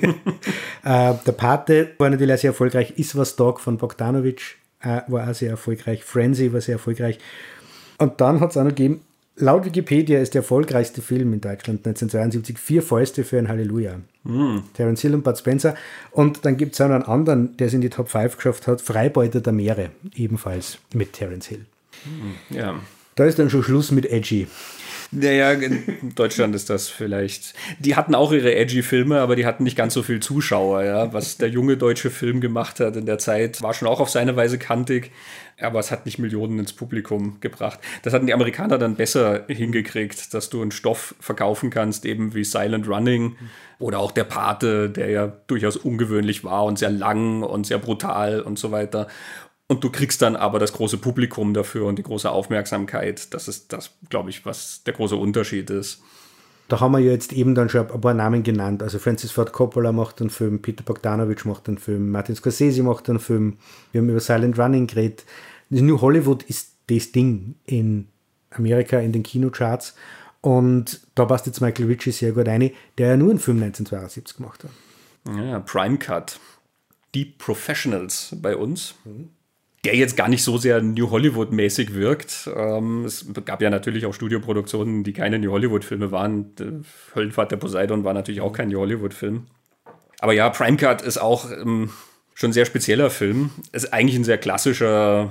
B: Der Pate war natürlich auch sehr erfolgreich. Iswas Dog von Bogdanovich war auch sehr erfolgreich. Frenzy war sehr erfolgreich. Und dann hat es auch noch gegeben, laut Wikipedia ist der erfolgreichste Film in Deutschland 1972 4 Fäuste für ein Halleluja. Terence Hill und Bud Spencer. Und dann gibt es auch noch einen anderen, der es in die Top 5 geschafft hat, Freibeuter der Meere, ebenfalls mit Terence Hill.
A: Ja.
B: Da ist dann schon Schluss mit Edgy.
A: Naja, in Deutschland ist das vielleicht. Die hatten auch ihre Edgy-Filme, aber die hatten nicht ganz so viel Zuschauer. Ja? Was der junge deutsche Film gemacht hat in der Zeit, war schon auch auf seine Weise kantig, aber es hat nicht Millionen ins Publikum gebracht. Das hatten die Amerikaner dann besser hingekriegt, dass du einen Stoff verkaufen kannst, eben wie Silent Running oder auch Der Pate, der ja durchaus ungewöhnlich war und sehr lang und sehr brutal und so weiter. Und du kriegst dann aber das große Publikum dafür und die große Aufmerksamkeit. Das ist das, glaube ich, was der große Unterschied ist.
B: Da haben wir ja jetzt eben dann schon ein paar Namen genannt. Also Francis Ford Coppola macht einen Film, Peter Bogdanovich macht einen Film, Martin Scorsese macht einen Film. Wir haben über Silent Running geredet. New Hollywood ist das Ding in Amerika, in den Kinocharts. Und da passt jetzt Michael Ritchie sehr gut rein, der ja nur einen Film 1972 gemacht hat.
A: Ja, Prime Cut. Deep Professionals bei uns. Der jetzt gar nicht so sehr New Hollywood-mäßig wirkt. Es gab ja natürlich auch Studioproduktionen, die keine New Hollywood-Filme waren. Höllenfahrt der Poseidon war natürlich auch kein New Hollywood-Film. Aber ja, Prime Cut ist auch schon ein sehr spezieller Film. Ist eigentlich ein sehr klassischer,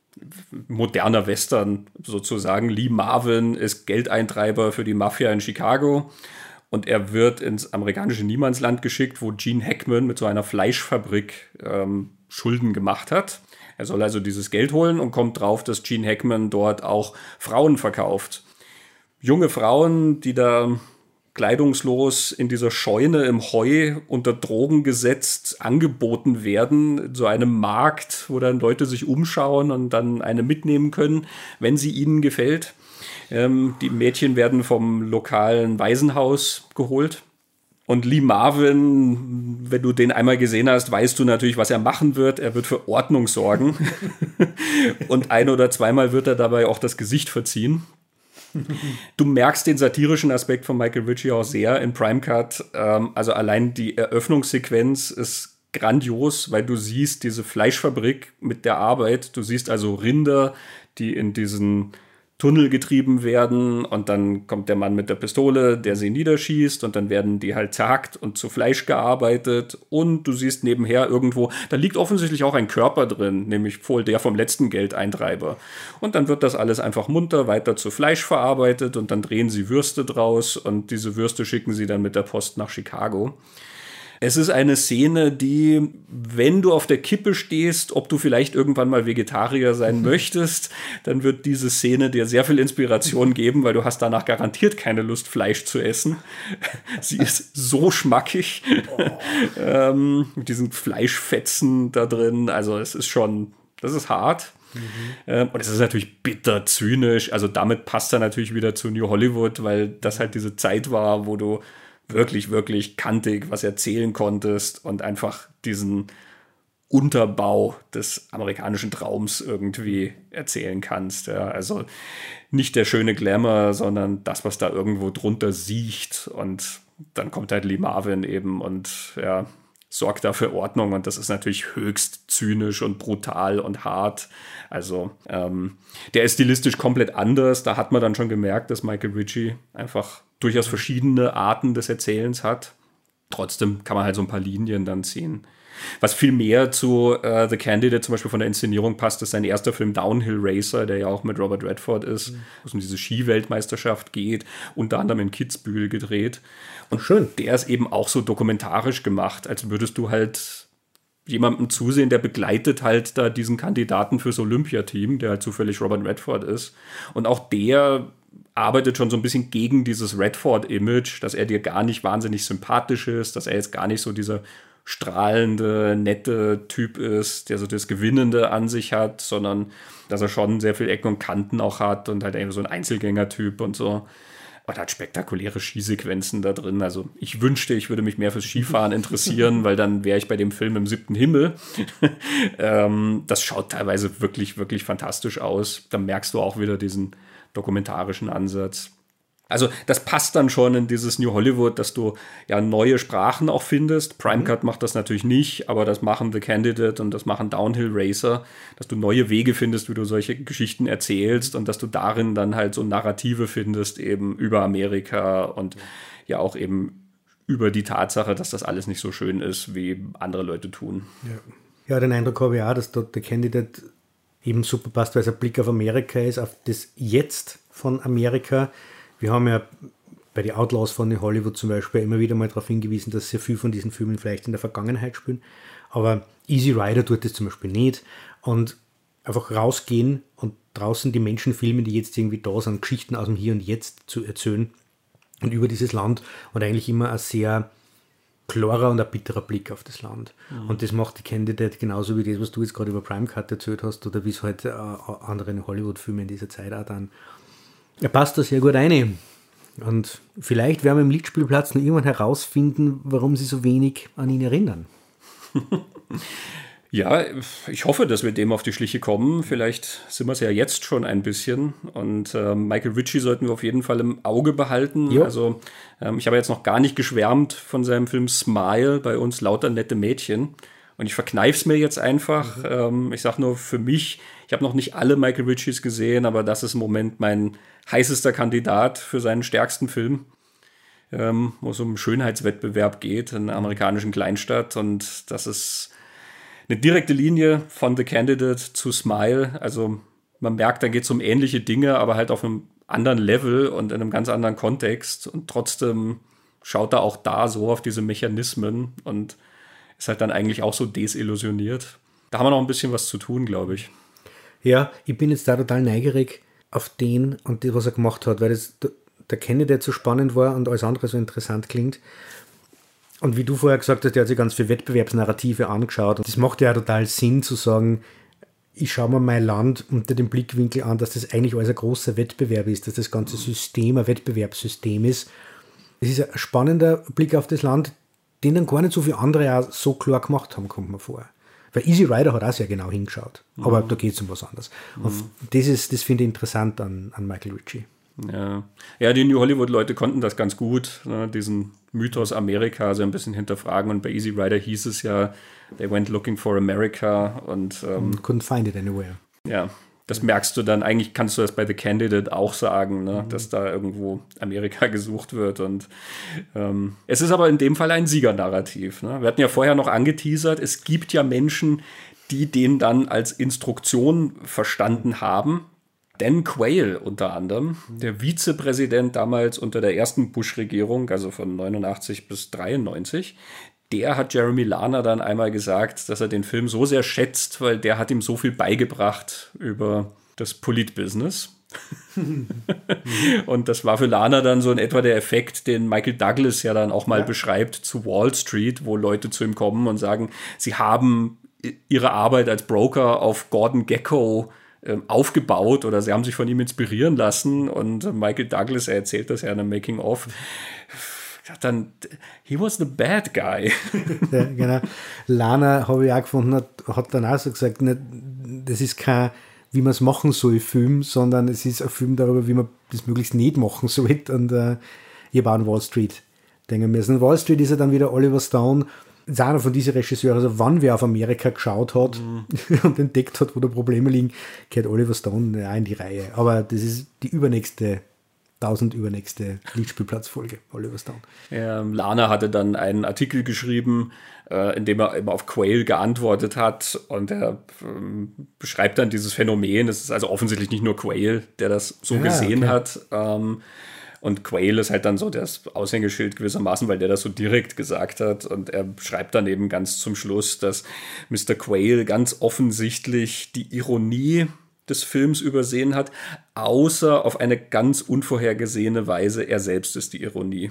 A: moderner Western sozusagen. Lee Marvin ist Geldeintreiber für die Mafia in Chicago. Und er wird ins amerikanische Niemandsland geschickt, wo Gene Hackman mit so einer Fleischfabrik Schulden gemacht hat. Er soll also dieses Geld holen und kommt drauf, dass Gene Hackman dort auch Frauen verkauft. Junge Frauen, die da kleidungslos in dieser Scheune im Heu unter Drogen gesetzt angeboten werden, in so einem Markt, wo dann Leute sich umschauen und dann eine mitnehmen können, wenn sie ihnen gefällt. Die Mädchen werden vom lokalen Waisenhaus geholt. Und Lee Marvin, wenn du den einmal gesehen hast, weißt du natürlich, was er machen wird. Er wird für Ordnung sorgen. Und 1- oder zweimal wird er dabei auch das Gesicht verziehen. Du merkst den satirischen Aspekt von Michael Ritchie auch sehr in Prime Cut. Also allein die Eröffnungssequenz ist grandios, weil du siehst diese Fleischfabrik mit der Arbeit. Du siehst also Rinder, die in diesen Tunnel getrieben werden und dann kommt der Mann mit der Pistole, der sie niederschießt und dann werden die halt zerhackt und zu Fleisch gearbeitet und du siehst nebenher irgendwo, da liegt offensichtlich auch ein Körper drin, nämlich wohl der vom letzten Geldeintreiber. Und dann wird das alles einfach munter weiter zu Fleisch verarbeitet und dann drehen sie Würste draus und diese Würste schicken sie dann mit der Post nach Chicago. Es ist eine Szene, die, wenn du auf der Kippe stehst, ob du vielleicht irgendwann mal Vegetarier sein möchtest, dann wird diese Szene dir sehr viel Inspiration geben, weil du hast danach garantiert keine Lust, Fleisch zu essen. Sie ist so schmackig mit diesen Fleischfetzen da drin. Also es ist schon, das ist hart. Und es ist natürlich bitter zynisch. Also damit passt er natürlich wieder zu New Hollywood, weil das halt diese Zeit war, wo du wirklich, wirklich kantig was erzählen konntest und einfach diesen Unterbau des amerikanischen Traums irgendwie erzählen kannst. Ja, also nicht der schöne Glamour, sondern das, was da irgendwo drunter siecht. Und dann kommt halt Lee Marvin eben und ja, sorgt da für Ordnung. Und das ist natürlich höchst zynisch und brutal und hart. Also der ist stilistisch komplett anders. Da hat man dann schon gemerkt, dass Michael Ritchie einfach durchaus verschiedene Arten des Erzählens hat. Trotzdem kann man halt so ein paar Linien dann ziehen. Was viel mehr zu The Candidate zum Beispiel von der Inszenierung passt, ist sein erster Film Downhill Racer, der ja auch mit Robert Redford ist, wo es um diese Ski-Weltmeisterschaft geht, unter anderem in Kitzbühel gedreht. Und schön, der ist eben auch so dokumentarisch gemacht, als würdest du halt jemandem zusehen, der begleitet halt da diesen Kandidaten fürs Olympiateam, der halt zufällig Robert Redford ist. Und auch der arbeitet schon so ein bisschen gegen dieses Redford-Image, dass er dir gar nicht wahnsinnig sympathisch ist, dass er jetzt gar nicht so dieser strahlende, nette Typ ist, der so das Gewinnende an sich hat, sondern dass er schon sehr viel Ecken und Kanten auch hat und halt eben so ein Einzelgänger-Typ und so. Aber da hat spektakuläre Skisequenzen da drin. Also ich wünschte, ich würde mich mehr fürs Skifahren interessieren, weil dann wäre ich bei dem Film im 7. Himmel. Das schaut teilweise wirklich, wirklich fantastisch aus. Da merkst du auch wieder diesen dokumentarischen Ansatz. Also das passt dann schon in dieses New Hollywood, dass du ja neue Sprachen auch findest. Primecut macht das natürlich nicht, aber das machen The Candidate und das machen Downhill Racer, dass du neue Wege findest, wie du solche Geschichten erzählst und dass du darin dann halt so Narrative findest, eben über Amerika und ja auch eben über die Tatsache, dass das alles nicht so schön ist, wie andere Leute tun.
B: Ja, den Eindruck habe ich auch, dass dort The Candidate eben super passt, weil es ein Blick auf Amerika ist, auf das Jetzt von Amerika. Wir haben ja bei den Outlaws von New Hollywood zum Beispiel immer wieder mal darauf hingewiesen, dass sehr viel von diesen Filmen vielleicht in der Vergangenheit spielen. Aber Easy Rider tut das zum Beispiel nicht. Und einfach rausgehen und draußen die Menschen filmen, die jetzt irgendwie da sind, Geschichten aus dem Hier und Jetzt zu erzählen und über dieses Land und eigentlich immer ein sehr klarer und ein bitterer Blick auf das Land. Und das macht die Candidate genauso wie das, was du jetzt gerade über Primecut erzählt hast oder wie es halt andere Hollywood-Filme in dieser Zeit auch dann. Er passt da sehr gut rein. Und vielleicht werden wir im Lichtspielplatz noch irgendwann herausfinden, warum sie so wenig an ihn erinnern.
A: Ja, ich hoffe, dass wir dem auf die Schliche kommen. Vielleicht sind wir es ja jetzt schon ein bisschen. Und Michael Ritchie sollten wir auf jeden Fall im Auge behalten.
B: Jo.
A: Also ich habe jetzt noch gar nicht geschwärmt von seinem Film Smile, bei uns lauter nette Mädchen. Und ich verkneife es mir jetzt einfach. Ich sage nur für mich, ich habe noch nicht alle Michael Ritchies gesehen, aber das ist im Moment mein heißester Kandidat für seinen stärksten Film, wo es um einen Schönheitswettbewerb geht in einer amerikanischen Kleinstadt. Und das ist eine direkte Linie von The Candidate zu Smile. Also man merkt, da geht es um ähnliche Dinge, aber halt auf einem anderen Level und in einem ganz anderen Kontext. Und trotzdem schaut er auch da so auf diese Mechanismen und ist halt dann eigentlich auch so desillusioniert. Da haben wir noch ein bisschen was zu tun, glaube ich.
B: Ja, ich bin jetzt da total neugierig auf den und das, was er gemacht hat, weil das, der Candidate so spannend war und alles andere so interessant klingt. Und wie du vorher gesagt hast, der hat sich ganz viele Wettbewerbsnarrative angeschaut. Und das macht ja auch total Sinn zu sagen, ich schaue mir mein Land unter dem Blickwinkel an, dass das eigentlich alles ein großer Wettbewerb ist, dass das ganze System ein Wettbewerbssystem ist. Es ist ein spannender Blick auf das Land, den dann gar nicht so viele andere auch so klar gemacht haben, kommt mir vor. Weil Easy Rider hat auch sehr genau hingeschaut. Aber da geht es um was anderes. Und das finde ich interessant an Michael Ritchie.
A: Ja, die New Hollywood-Leute konnten das ganz gut, ne, diesen Mythos Amerika so ein bisschen hinterfragen. Und bei Easy Rider hieß es ja, they went looking for America. Und
B: couldn't find it anywhere.
A: Ja, das merkst du dann. Eigentlich kannst du das bei The Candidate auch sagen, ne, dass da irgendwo Amerika gesucht wird. Und es ist aber in dem Fall ein Siegernarrativ. Ne? Wir hatten ja vorher noch angeteasert, es gibt ja Menschen, die den dann als Instruktion verstanden haben. Dan Quayle unter anderem, der Vizepräsident damals unter der ersten Bush-Regierung, also von 89 bis 93, der hat Jeremy Lana dann einmal gesagt, dass er den Film so sehr schätzt, weil der hat ihm so viel beigebracht über das Politbusiness. Und das war für Lana dann so in etwa der Effekt, den Michael Douglas ja dann auch mal beschreibt zu Wall Street, wo Leute zu ihm kommen und sagen, sie haben ihre Arbeit als Broker auf Gordon Gekko aufgebaut oder sie haben sich von ihm inspirieren lassen. Und Michael Douglas, er erzählt das ja in einem Making-of, dann, he was the bad guy.
B: Ja, genau. Lana, habe ich auch gefunden, hat dann auch so gesagt, nicht, das ist kein, wie man es machen soll, Film, sondern es ist ein Film darüber, wie man das möglichst nicht machen soll. Und ich habe auch an Wall Street denken müssen. Wall Street ist ja dann wieder Oliver Stone, ist einer von diesen Regisseuren, also wann wer auf Amerika geschaut hat und entdeckt hat, wo da Probleme liegen, gehört Oliver Stone auch in die Reihe. Aber das ist die übernächste Lichtspielplatzfolge, Oliver Stone.
A: Lana hatte dann einen Artikel geschrieben, in dem er eben auf Quayle geantwortet hat und er beschreibt dann dieses Phänomen. Es ist also offensichtlich nicht nur Quayle, der das so gesehen hat. Und Quayle ist halt dann so das Aushängeschild gewissermaßen, weil der das so direkt gesagt hat. Und er schreibt dann eben ganz zum Schluss, dass Mr. Quayle ganz offensichtlich die Ironie des Films übersehen hat, außer auf eine ganz unvorhergesehene Weise. Er selbst ist die Ironie.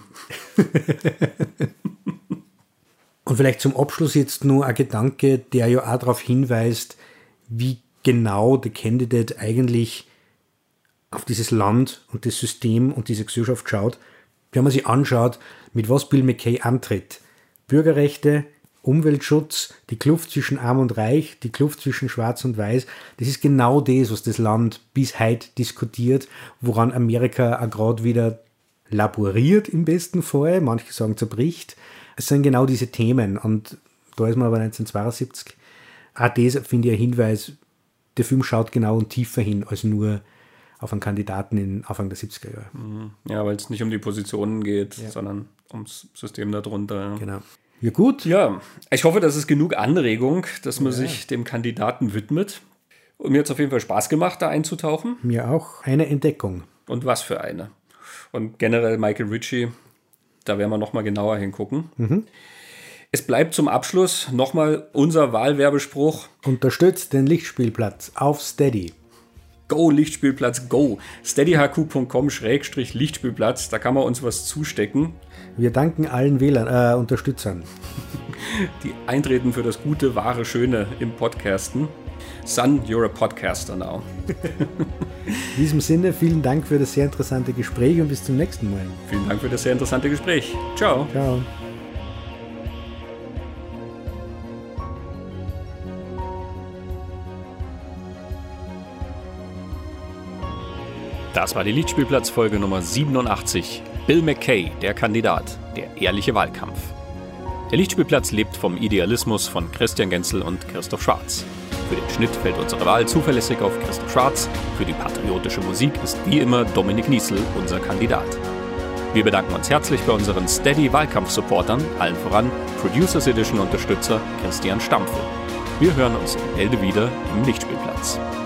B: Und vielleicht zum Abschluss jetzt nur ein Gedanke, der ja auch darauf hinweist, wie genau The Candidate eigentlich auf dieses Land und das System und diese Gesellschaft schaut, wenn man sich anschaut, mit was Bill McKay antritt. Bürgerrechte, Umweltschutz, die Kluft zwischen Arm und Reich, die Kluft zwischen Schwarz und Weiß, das ist genau das, was das Land bis heute diskutiert, woran Amerika auch gerade wieder laboriert im besten Fall, manche sagen zerbricht. Es sind genau diese Themen und da ist man aber 1972. Auch das finde ich ein Hinweis, der Film schaut genau und tiefer hin als nur auf einen Kandidaten in Anfang der 70er Jahre.
A: Ja, weil es nicht um die Positionen geht, sondern ums System darunter.
B: Genau. Ja, gut.
A: Ja, ich hoffe, das ist genug Anregung, dass man sich dem Kandidaten widmet. Und mir hat es auf jeden Fall Spaß gemacht, da einzutauchen.
B: Mir auch eine Entdeckung.
A: Und was für eine. Und generell Michael Ritchie, da werden wir nochmal genauer hingucken. Es bleibt zum Abschluss nochmal unser Wahlwerbespruch.
B: Unterstützt den Lichtspielplatz auf Steady.
A: Go Lichtspielplatz, go. steadyhq.com/Lichtspielplatz, da kann man uns was zustecken.
B: Wir danken allen Wählern, Unterstützern.
A: Die eintreten für das Gute, Wahre, Schöne im Podcasten. Son, you're a podcaster now.
B: In diesem Sinne, vielen Dank für das sehr interessante Gespräch und bis zum nächsten Mal.
A: Vielen Dank für das sehr interessante Gespräch. Ciao.
B: Ciao.
A: Das war die Lichtspielplatz-Folge Nummer 87. Bill McKay, der Kandidat, der ehrliche Wahlkampf. Der Lichtspielplatz lebt vom Idealismus von Christian Genzel und Christoph Schwarz. Für den Schnitt fällt unsere Wahl zuverlässig auf Christoph Schwarz. Für die patriotische Musik ist wie immer Dominik Niesel unser Kandidat. Wir bedanken uns herzlich bei unseren Steady-Wahlkampf-Supportern, allen voran Producers Edition-Unterstützer Christian Stampfel. Wir hören uns in Elde wieder im Lichtspielplatz.